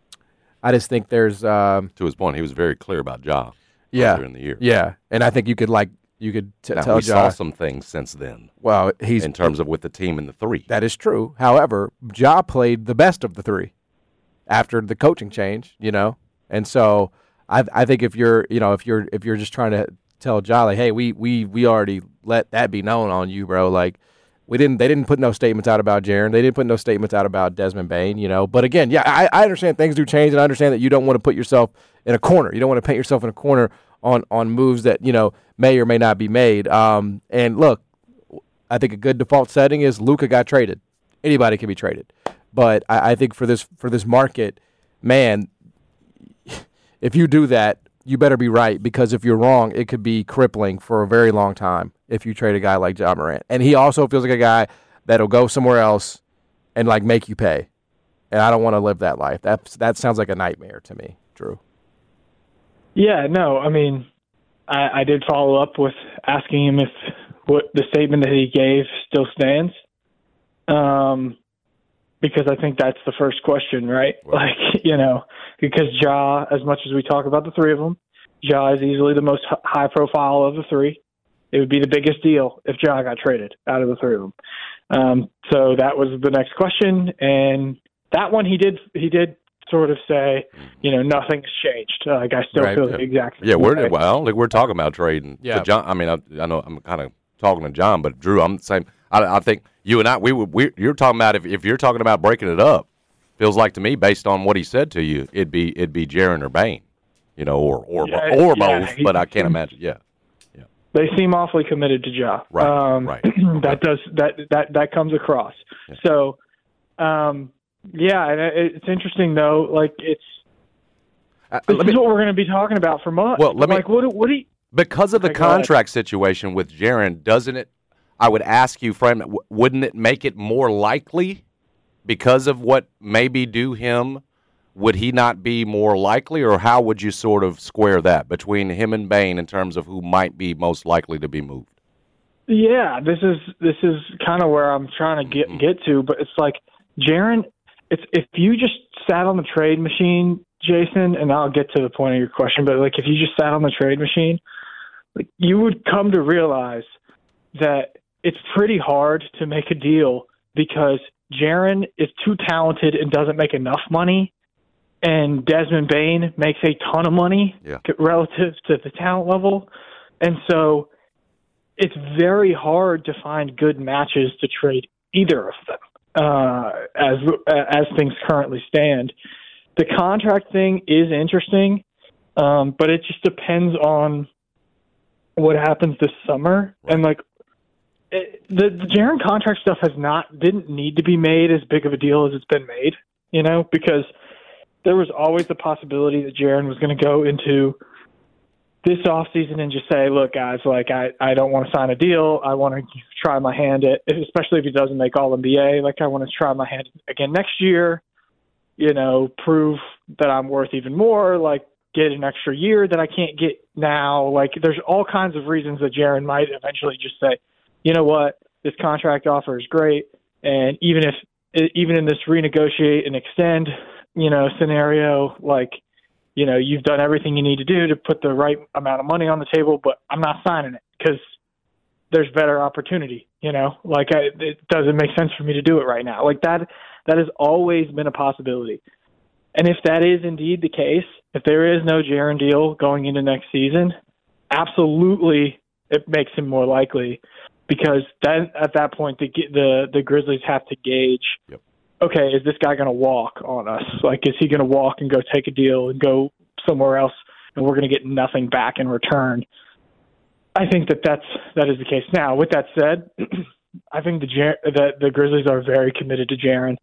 I: I just think there's um, –
H: to his point, he was very clear about Ja
I: yeah,
H: earlier in the year.
I: Yeah, and I think you could, like – You could t-
H: now,
I: tell
H: we
I: Ja.
H: saw some things since then.
I: Well, he's
H: in terms of with the team and the three.
I: That is true. However, Ja played the best of the three after the coaching change, you know, and so I, I think if you're, you know, if you're if you're just trying to tell Ja, like, hey, we we we already let that be known on you, bro. Like, we didn't. They didn't put no statements out about Jaren. They didn't put no statements out about Desmond Bane, you know. But again, yeah, I, I understand things do change, and I understand that you don't want to put yourself in a corner. You don't want to paint yourself in a corner on on moves that, you know, may or may not be made. Um, and look, I think a good default setting is Luka got traded. Anybody can be traded, but I, I think for this for this market, man, if you do that, you better be right, because if you're wrong, it could be crippling for a very long time if you trade a guy like Ja Morant. And he also feels like a guy that'll go somewhere else and, like, make you pay. And I don't want to live that life. That that sounds like a nightmare to me, Drew.
M: Yeah, no, I mean, I, I did follow up with asking him if what the statement that he gave still stands, um, because I think that's the first question, right?
H: Wow.
M: Like, you know, because Ja, as much as we talk about the three of them, Ja is easily the most high profile of the three. It would be the biggest deal if Ja got traded out of the three of them. Um, so that was the next question, and that one he did he did sort of say, you know, nothing's changed. Uh, like I still
H: Right.
M: feel
H: Yeah.
M: the exact same
H: Yeah, we're
M: way.
H: well, like we're talking about trading.
I: Yeah.
H: To John, I mean, I, I know I'm kind of talking to John, but Drew, I'm the same. I, I think you and I, we would. We, you're talking about if, if you're talking about breaking it up, feels like to me, based on what he said to you, it'd be it'd be Jaren or Bane, you know, or or
M: Yeah,
H: or
M: yeah,
H: both.
M: he-
H: But I can't imagine. Yeah,
M: They seem awfully committed to Ja.
H: Right,
M: Um,
H: right.
M: that does that that that comes across.
H: Yeah.
M: So, um, yeah, and it, it's interesting though. Like it's
H: Uh,
M: this
H: let
M: is
H: me-
M: what we're going to be talking about for months.
H: Well, let me-
M: like what do- what do you?
H: because of the
M: Okay, go ahead.
H: contract situation with Jaren, doesn't it? I would ask you, friend, w- wouldn't it make it more likely because of what may be due him? Would he not be more likely, or how would you sort of square that between him and Bane in terms of who might be most likely to be moved?
M: Yeah, this is this is kind of where I'm trying to get
H: Mm-hmm.
M: get to, but it's like Jaren. It's if you just sat on the trade machine, Jason, and I'll get to the point of your question, but like if you just sat on the trade machine, like you would come to realize that it's pretty hard to make a deal because Jaren is too talented and doesn't make enough money, and Desmond Bane makes a ton of money
H: Yeah.
M: relative to the talent level, and so it's very hard to find good matches to trade either of them uh, as as things currently stand. The contract thing is interesting, um, but it just depends on what happens this summer.
H: Right.
M: And like it, the, the Jaren contract stuff has not didn't need to be made as big of a deal as it's been made, you know, because there was always the possibility that Jaren was going to go into this offseason and just say, look, guys, like I, I don't want to sign a deal. I want to try my hand at, especially if he doesn't make All N B A, like I want to try my hand again next year, you know, prove that I'm worth even more, like get an extra year that I can't get now. Like there's all kinds of reasons that Jaren might eventually just say, you know what, this contract offer is great. And even if, even in this renegotiate and extend, you know, scenario, like, you know, you've done everything you need to do to put the right amount of money on the table, but I'm not signing it because there's better opportunity, you know, like I, it doesn't make sense for me to do it right now. Like that, that has always been a possibility. And if that is indeed the case, if there is no Jaren deal going into next season, absolutely it makes him more likely because then at that point the the, the Grizzlies have to gauge,
H: Yep.
M: okay, is this guy going to walk on us? Like, is he going to walk and go take a deal and go somewhere else and we're going to get nothing back in return? I think that that's, that is the case. Now, with that said, I think the Jar- that the Grizzlies are very committed to Jaren.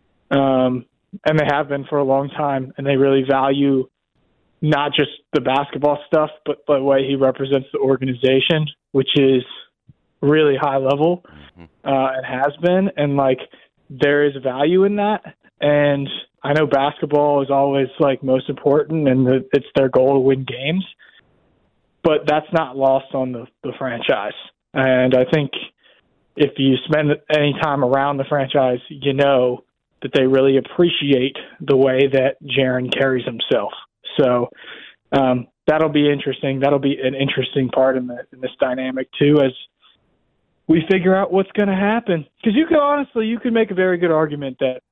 M: Um, and they have been for a long time, and they really value not just the basketball stuff, but the way he represents the organization, which is really high level, uh, and has been. And like, there is value in that. And I know basketball is always like most important, and the, it's their goal to win games, but that's not lost on the, the franchise. And I think if you spend any time around the franchise, you know that they really appreciate the way that Jaren carries himself. So um, that'll be interesting. That'll be an interesting part in, the, in this dynamic too, as we figure out what's going to happen. Because you could honestly, you could make a very good argument that,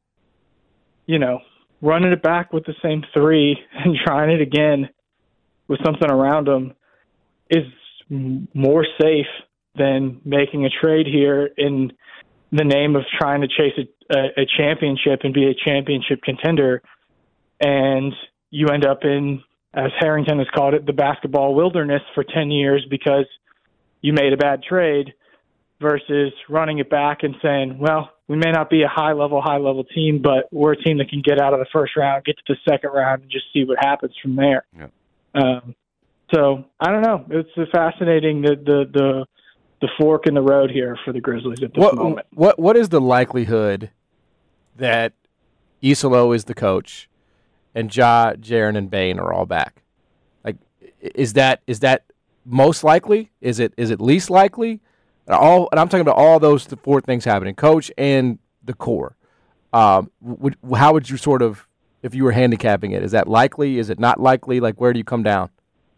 M: you know, running it back with the same three and trying it again with something around them is m- more safe than making a trade here in the name of trying to chase a, a, a championship and be a championship contender. And you end up in, as Harrington has called it, the basketball wilderness for ten years because you made a bad trade, versus running it back and saying, well, we may not be a high-level, high-level team, but we're a team that can get out of the first round, get to the second round, and just see what happens from there.
H: Yeah.
M: Um, so, I don't know. It's a fascinating, the, the, the, the fork in the road here for the Grizzlies at this
I: what,
M: moment.
I: What What is the likelihood that Isolo is the coach and Ja, Jaren, and Bane are all back? Like, is that is that most likely? Is it is it least likely? And all, and I'm talking about all those four things happening: coach and the core. Um, would, how would you sort of, if you were handicapping it, is that likely? Is it not likely? Like, where do you come down?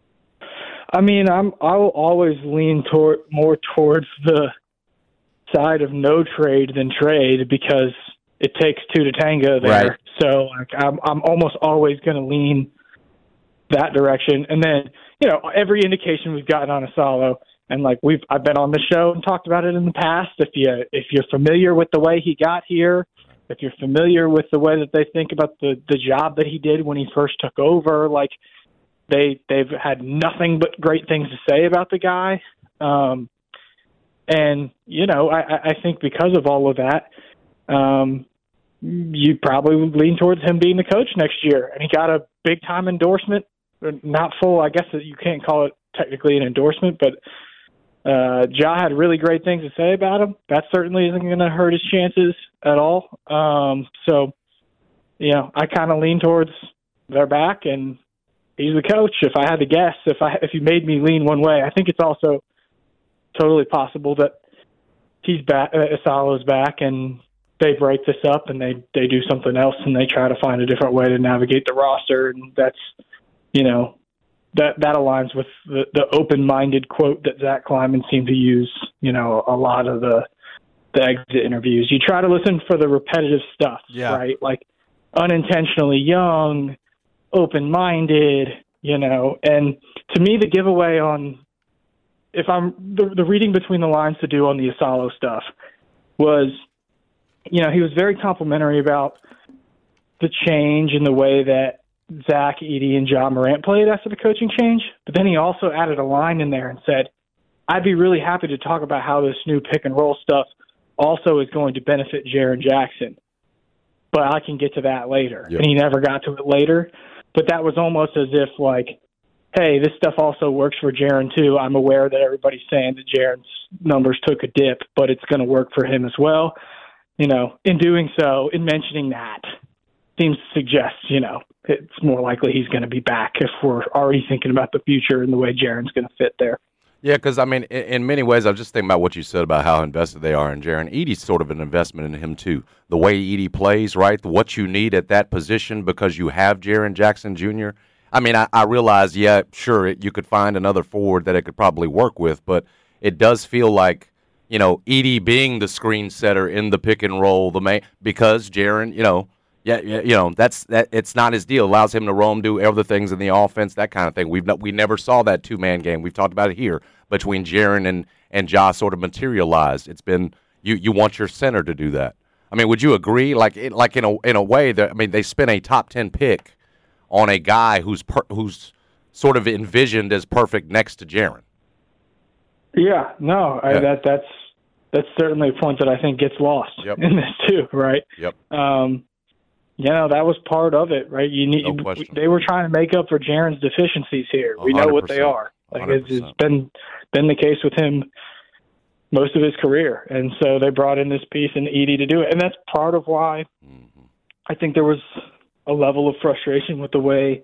M: I mean, I'm I will always lean toward more towards the side of no trade than trade because it takes two to tango there.
I: Right.
M: So like I'm I'm almost always going to lean that direction. And then, you know, every indication we've gotten on Asalo, and like we've I've been on the show and talked about it in the past. If you if you're familiar with the way he got here, if you're familiar with the way that they think about the the job that he did when he first took over, like they they've had nothing but great things to say about the guy. Um, and you know, I, I think because of all of that, um, you probably would lean towards him being the coach next year. And he got a big time endorsement, not full. I guess that you can't call it technically an endorsement, but uh, Ja had really great things to say about him. That certainly isn't going to hurt his chances at all. Um, so, you know, I kind of lean towards they're back and he's the coach. If I had to guess, if I if you made me lean one way, I think it's also totally possible that he's back, uh, Asalo's back, and they break this up and they, they do something else and they try to find a different way to navigate the roster. And that's, you know, that, that aligns with the, the open-minded quote that Zach Kleiman seemed to use, you know, a lot of the, the exit interviews. You try to listen for the repetitive stuff,
I: yeah.
M: right? Like unintentionally young, open-minded, you know, and to me, the giveaway on, if I'm the, the reading between the lines to do on the Asalo stuff was, you know, he was very complimentary about the change in the way that Zach, Edey, and Ja Morant played after the coaching change. But then he also added a line in there and said, I'd be really happy to talk about how this new pick and roll stuff also is going to benefit Jaren Jackson. But I can get to that later.
H: Yep.
M: And he never got to it later. But that was almost as if, like, hey, this stuff also works for Jaren, too. I'm aware that everybody's saying that Jaren's numbers took a dip, but it's going to work for him as well. You know, in doing so, in mentioning that, seems to suggest, you know, it's more likely he's going to be back if we're already thinking about the future and the way Jaren's going to fit there.
H: Yeah, because, I mean, in, in many ways, I was just thinking about what you said about how invested they are in Jaren. Edey's sort of an investment in him, too. The way Edey plays, right, what you need at that position because you have Jaren Jackson Junior I mean, I, I realize, yeah, sure, it, you could find another forward that it could probably work with, but it does feel like, you know, Edey being the screen setter in the pick and roll, the main, because Jaren, you know, yeah, yeah, you know, that's that. It's not his deal. Allows him to roam, do other things in the offense, that kind of thing. We've not, we never saw that two man game. We've talked about it here between Jaren and and Ja sort of materialized. It's been you you want your center to do that. I mean, would you agree? Like it, like in a in a way that I mean, they spent a top ten pick on a guy who's per, who's sort of envisioned as perfect next to Jaren.
M: Yeah, no, I,
H: yeah.
M: that that's that's certainly a point that I think gets lost
H: yep.
M: in this too, right?
H: Yep.
M: Um, you know, that was part of it, right? You need.
H: No question.
M: They were trying to make up for Jaren's deficiencies here. We know what they are. Like it's, it's been been the case with him most of his career, and so they brought in this piece and Edey to do it, and that's part of why mm-hmm. I think there was a level of frustration with the way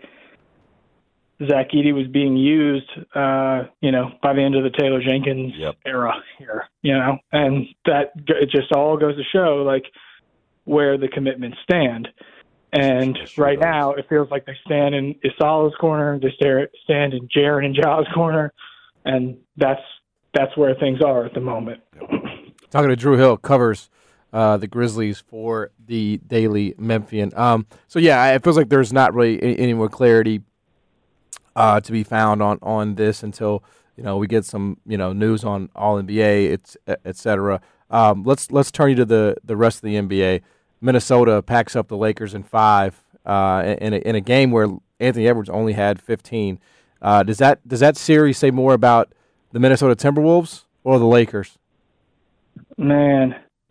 M: Zach Edey was being used, uh, you know, by the end of the Taylor Jenkins
H: yep.
M: era here, you know, and that it just all goes to show, like, where the commitments stand. And sure right does. Now, it feels like they stand in Asalo's corner, they stand in Jaren and Ja's corner, and that's that's where things are at the moment.
I: Talking to Drew Hill, covers uh, the Grizzlies for the Daily Memphian. Um, so, yeah, it feels like there's not really any, any more clarity Uh, to be found on, on this until you know we get some you know news on All N B A, it's et cetera. Um, let's let's turn you to the, the rest of the N B A. Minnesota packs up the Lakers in five uh, in a, in a game where Anthony Edwards only had fifteen. Uh, does that does that series say more about the Minnesota Timberwolves or the Lakers?
M: Man,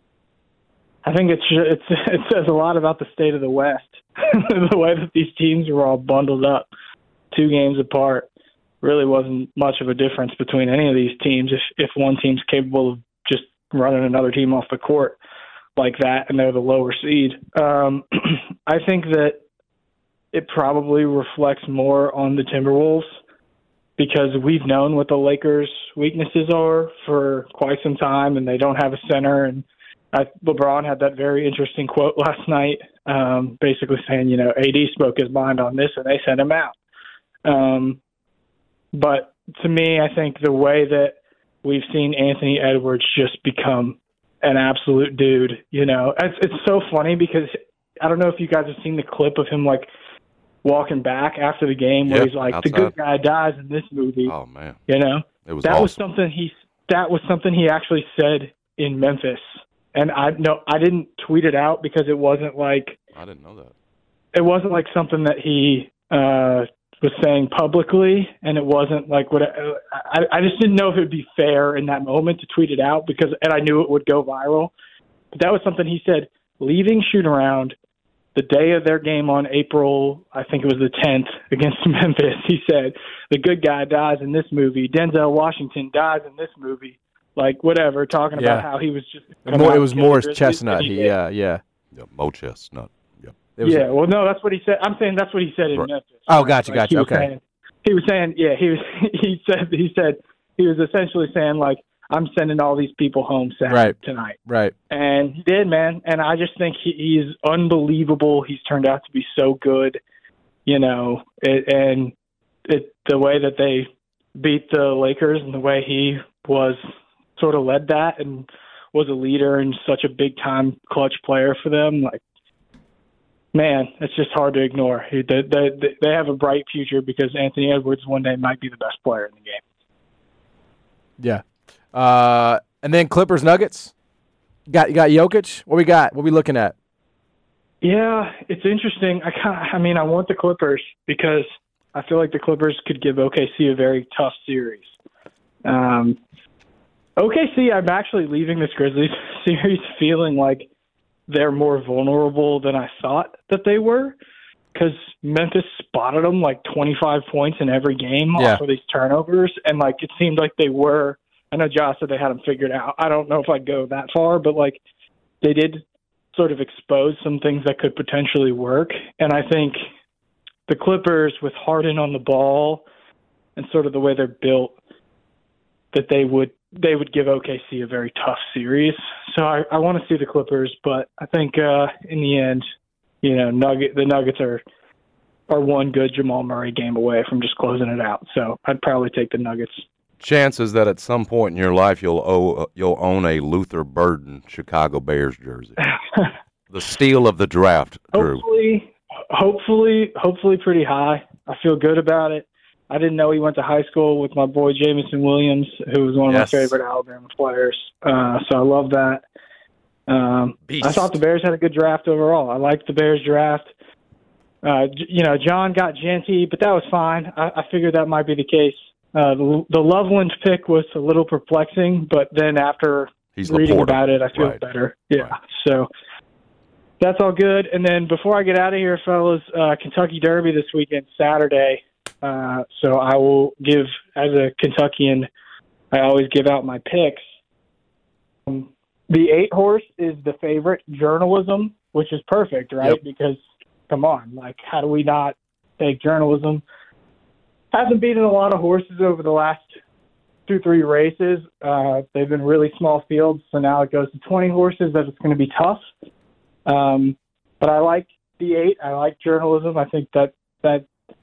M: I think it's it's it says a lot about the state of the West, the way that these teams were all bundled up. Two games apart, really wasn't much of a difference between any of these teams. If if one team's capable of just running another team off the court like that, and they're the lower seed, um, I think that it probably reflects more on the Timberwolves because we've known what the Lakers' weaknesses are for quite some time, and they don't have a center. And I, LeBron had that very interesting quote last night, um, basically saying, you know, A D spoke his mind on this, and they sent him out. Um, but to me, I think the way that we've seen Anthony Edwards just become an absolute dude. You know, it's it's so funny because I don't know if you guys have seen the clip of him like walking back after the game where
H: Yep,
M: he's like,
H: outside.
M: "The good guy dies in this movie."
H: Oh man,
M: you know,
H: it was
M: that
H: awesome.
M: was something he that was something he actually said in Memphis, and I no, I didn't tweet it out because it wasn't like
H: I didn't know that.
M: it wasn't like something that he uh, was saying publicly, and it wasn't like what I, I just didn't know if it would be fair in that moment to tweet it out because, and I knew it would go viral. But that was something he said leaving shoot around the day of their game on April, I think it was the tenth against Memphis. He said the good guy dies in this movie. Denzel Washington dies in this movie. Like whatever, talking
I: Yeah.
M: about how he was just
I: More, it was Morris
M: Grizzlies,
I: Chestnut.
M: and he
I: He,
M: did.
I: yeah, yeah.
H: Yeah, Mo Chestnut. Yep.
I: It was-
M: Yeah, well, no, that's what he said. I'm saying that's what he said in
H: Right.
M: Memphis.
I: Oh, gotcha,
M: Like,
I: gotcha.
M: he was
I: Okay.
M: saying- he was saying, yeah, he was. He said, he said, he was essentially saying like, I'm sending all these people home sad
I: Right.
M: tonight,
I: Right.
M: and he did, man. And I just think he, he's unbelievable. He's turned out to be so good, you know, it, and it the way that they beat the Lakers and the way he was sort of led that and was a leader and such a big time clutch player for them, like. Man, it's just hard to ignore. He, they, they, they have a bright future because Anthony Edwards one day might be the best player in the game.
I: Yeah. Uh, and then Clippers Nuggets. Got you got Jokic. What we got? What we looking at?
M: Yeah, it's interesting. I kind I mean, I want the Clippers because I feel like the Clippers could give O K C a very tough series. Um, O K C, I'm actually leaving this Grizzlies series feeling like they're more vulnerable than I thought that they were because Memphis spotted them like twenty-five points in every game
I: Yeah.
M: off of these turnovers. And like, it seemed like they were, I know Josh said they had them figured out. I don't know if I'd go that far, but like they did sort of expose some things that could potentially work. And I think the Clippers with Harden on the ball and sort of the way they're built, that they would, they would give O K C a very tough series. So I, I want to see the Clippers, but I think uh, in the end, you know, Nugget, the Nuggets are are one good Jamal Murray game away from just closing it out. So I'd probably take the Nuggets.
H: Chances that at some point in your life you'll owe, uh, you'll own a Luther Burden Chicago Bears jersey, the steal of the draft, Drew.
M: Hopefully, hopefully, hopefully, pretty high. I feel good about it. I didn't know he went to high school with my boy Jamison Williams, who was one of
H: Yes.
M: my favorite Alabama players. Uh, so I love that. Um,
H: Beast.
M: I thought the Bears had a good draft overall. I liked the Bears draft. Uh, j- you know, John got Genty, but that was fine. I, I figured that might be the case. Uh, the, the Loveland pick was a little perplexing, but then after
H: He's
M: reading
H: Laporta.
M: about it, I feel
H: Right.
M: better. Yeah, so that's all good. And then before I get out of here, fellas, uh, Kentucky Derby this weekend, Saturday. Uh, so I will give, as a Kentuckian, I always give out my picks. Um, the eight horse is the favorite, Journalism, which is perfect, right?
I: Yep.
M: Because, come on, like, how do we not take Journalism? Hasn't beaten a lot of horses over the last two, three races. Uh, they've been really small fields, so now it goes to twenty horses that it's going to be tough. Um, but I like the eight. I like Journalism. I think that, that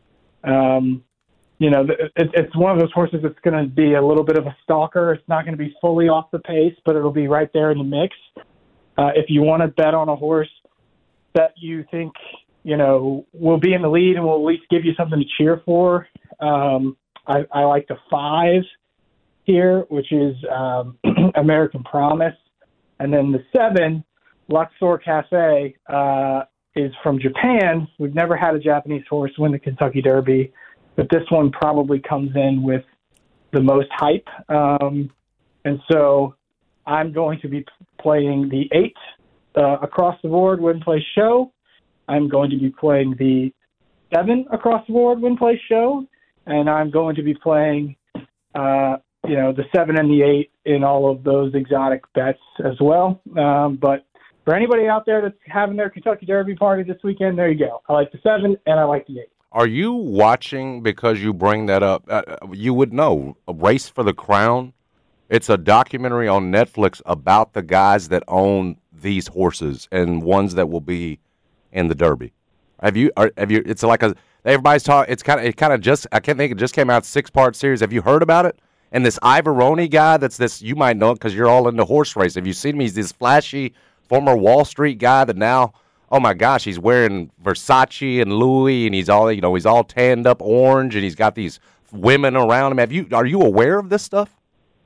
M: um, you know, it, it's one of those horses that's going to be a little bit of a stalker. It's not going to be fully off the pace, but it'll be right there in the mix. Uh, if you want to bet on a horse that you think, you know, will be in the lead and will at least give you something to cheer for, um, I, I like the five here, which is um, American Promise. And then the seven, Luxor Cafe, uh, is from Japan. We've never had a Japanese horse win the Kentucky Derby, but this one probably comes in with the most hype. Um, and so I'm going to be playing the eight uh, across the board win, play, show. I'm going to be playing the seven across the board win, play, show. And I'm going to be playing, uh, you know, the seven and the eight in all of those exotic bets as well. Um, but for anybody out there that's having their Kentucky Derby party this weekend, there you go. I like the seven and I like the eight.
H: Are you watching, because you bring that up, uh, you would know, A Race for the Crown? It's a documentary on Netflix about the guys that own these horses and ones that will be in the Derby. Have you, are, have you, it's like a, everybody's talking, it's kind of, it kind of just, I can't think, it just came out, six-part series. Have you heard about it? And this Ivoroni guy, that's this, you might know it because you're all into horse race. Have you seen him? He's this flashy former Wall Street guy that now, oh my gosh, he's wearing Versace and Louis, and he's all, you know, he's all tanned up orange, and he's got these women around him. Have you, are you aware of this stuff?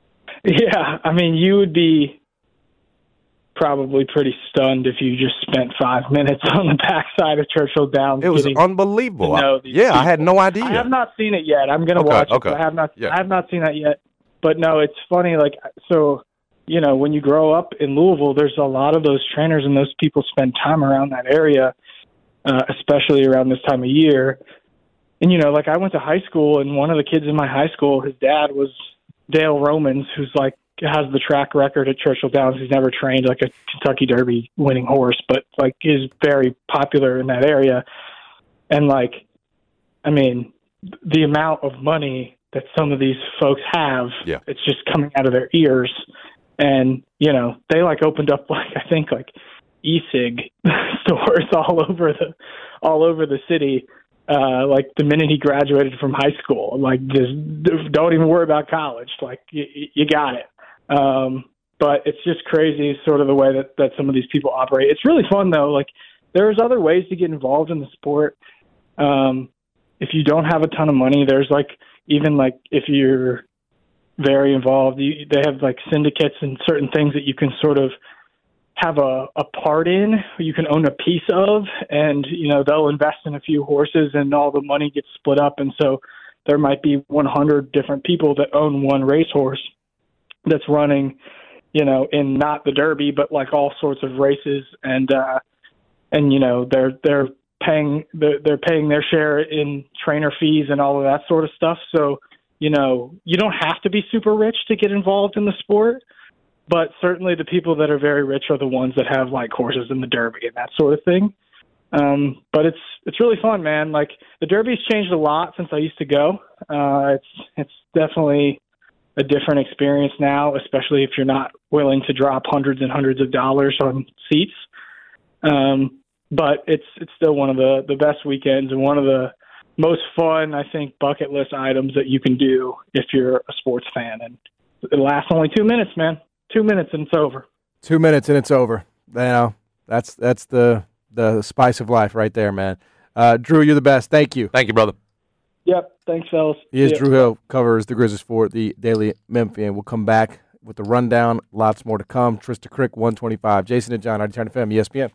M: Yeah, I mean, you would be probably pretty stunned if you just spent five minutes on the backside of Churchill Downs.
H: It was unbelievable.
M: I,
H: yeah,
M: people.
H: I had no idea.
M: I have not seen it yet. I'm going to
H: okay,
M: watch it.
H: Okay.
M: I have not.
H: Yeah.
M: I have not seen that yet. But no, it's funny. Like, so, you know, when you grow up in Louisville, there's a lot of those trainers, and those people spend time around that area, uh, especially around this time of year. And you know, like I went to high school, and one of the kids in my high school, his dad was Dale Romans, who's like has the track record at Churchill Downs. He's never trained like a Kentucky Derby winning horse, but like is very popular in that area. And like, I mean, the amount of money that some of these folks have,
H: yeah.
M: it's just coming out of their ears. And, you know, they like opened up like, I think like e-cig stores all over the, all over the city. Uh, like the minute he graduated from high school, like just don't even worry about college. Like you, you got it. Um, but it's just crazy sort of the way that, that some of these people operate. It's really fun though. Like there's other ways to get involved in the sport. Um, if you don't have a ton of money, there's like, even like if you're very involved, you, they have like syndicates and certain things that you can sort of have a, a part in, you can own a piece of, and, you know, they'll invest in a few horses and all the money gets split up. And so there might be one hundred different people that own one racehorse that's running, you know, in not the Derby, but like all sorts of races. And, uh, and, you know, they're, they're paying, they're, they're paying their share in trainer fees and all of that sort of stuff. So, you know, you don't have to be super rich to get involved in the sport. But certainly the people that are very rich are the ones that have like horses in the Derby and that sort of thing. Um, but it's it's really fun, man. Like the Derby's changed a lot since I used to go. Uh, it's it's definitely a different experience now, especially if you're not willing to drop hundreds and hundreds of dollars on seats. Um, but it's it's still one of the, the best weekends and one of the most fun, I think, bucket list items that you can do if you're a sports fan. And it lasts only two minutes, man. Two minutes and it's over.
I: Two minutes and it's over. You know, that's that's the the spice of life right there, man. Uh, Drew, you're the best. Thank you.
H: Thank you, brother.
M: Yep. Thanks, fellas.
I: He is
M: yep.
I: Drew Hill, covers the Grizzlies for the Daily Memphian. We'll come back with the rundown. Lots more to come. Trista Crick, one twenty-five. Jason and John, I Turn F M, E S P N.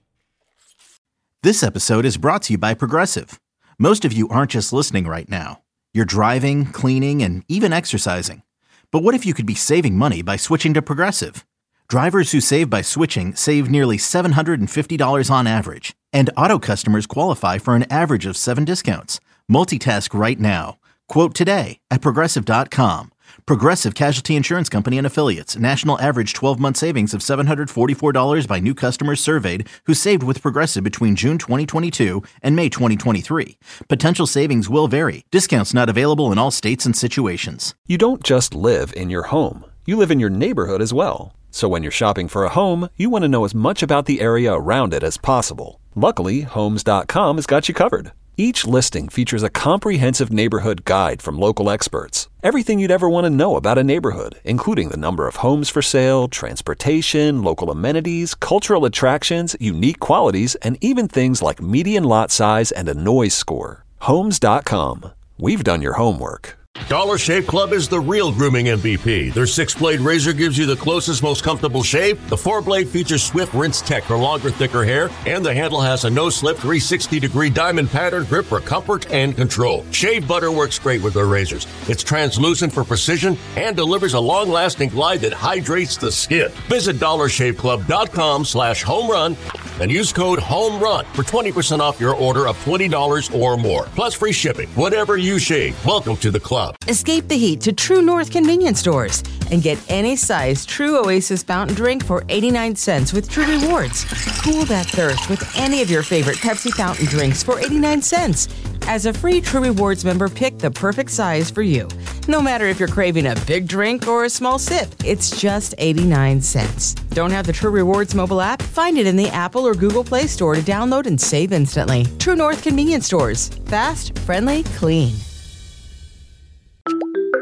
A: This episode is brought to you by Progressive. Most of you aren't just listening right now. You're driving, cleaning, and even exercising. But what if you could be saving money by switching to Progressive? Drivers who save by switching save nearly seven hundred fifty dollars on average. And auto customers qualify for an average of seven discounts. Multitask right now. Quote today at Progressive dot com. Progressive Casualty Insurance Company and Affiliates. National average twelve-month savings of seven hundred forty-four dollars by new customers surveyed who saved with Progressive between June twenty twenty-two and May twenty twenty-three. Potential savings will vary. Discounts not available in all states and situations.
B: You don't just live in your home. You live in your neighborhood as well. So when you're shopping for a home, you want to know as much about the area around it as possible. Luckily, Homes dot com has got you covered. Each listing features a comprehensive neighborhood guide from local experts. Everything you'd ever want to know about a neighborhood, including the number of homes for sale, transportation, local amenities, cultural attractions, unique qualities, and even things like median lot size and a noise score. Homes dot com. We've done your homework.
N: Dollar Shave Club is the real grooming M V P. Their six-blade razor gives you the closest, most comfortable shave. The four-blade features Swift Rinse Tech for longer, thicker hair. And the handle has a no-slip three hundred sixty degree diamond pattern grip for comfort and control. Shave butter works great with their razors. It's translucent for precision and delivers a long-lasting glide that hydrates the skin. Visit dollar shave club dot com slash home run and use code HOMERUN for twenty percent off your order of twenty dollars or more. Plus free shipping. Whatever you shave, welcome to the club.
O: Escape the heat to True North convenience stores and get any size True Oasis fountain drink for eighty-nine cents with True Rewards. Cool that thirst with any of your favorite Pepsi fountain drinks for eighty-nine cents. As a free True Rewards member, pick the perfect size for you. No matter if you're craving a big drink or a small sip, it's just eighty-nine cents. Don't have the True Rewards mobile app? Find it in the Apple or Google Play Store to download and save instantly. True North convenience stores. Fast, friendly, clean.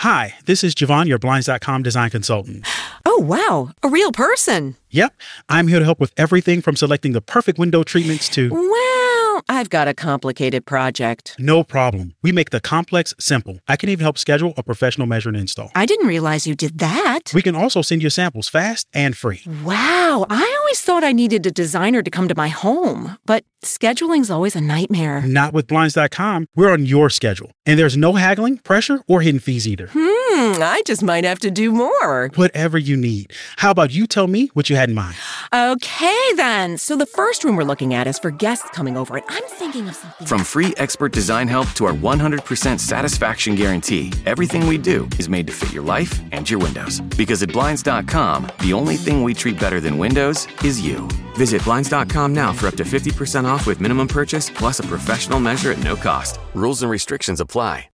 P: Hi, this is Javon, your Blinds dot com design consultant.
Q: Oh, wow. A real person.
P: Yep. I'm here to help with everything from selecting the perfect window treatments to...
Q: Well, I've got a complicated project.
P: No problem. We make the complex simple. I can even help schedule a professional measure and install.
Q: I didn't realize you did that.
P: We can also send you samples fast and free.
Q: Wow. I always thought I needed a designer to come to my home, but scheduling's always a nightmare.
P: Not with Blinds dot com. We're on your schedule. And there's no haggling, pressure, or hidden fees either.
Q: Hmm, I just might have to do more.
P: Whatever you need. How about you tell me what you had in mind?
Q: Okay, then. So the first room we're looking at is for guests coming over, and I'm thinking of something.
R: From free expert design help to our one hundred percent satisfaction guarantee, everything we do is made to fit your life and your windows. Because at Blinds dot com, the only thing we treat better than windows is you.
S: Visit Blinds dot com now for up to fifty percent off with minimum purchase plus a professional measure at no cost.
R: Rules and restrictions apply.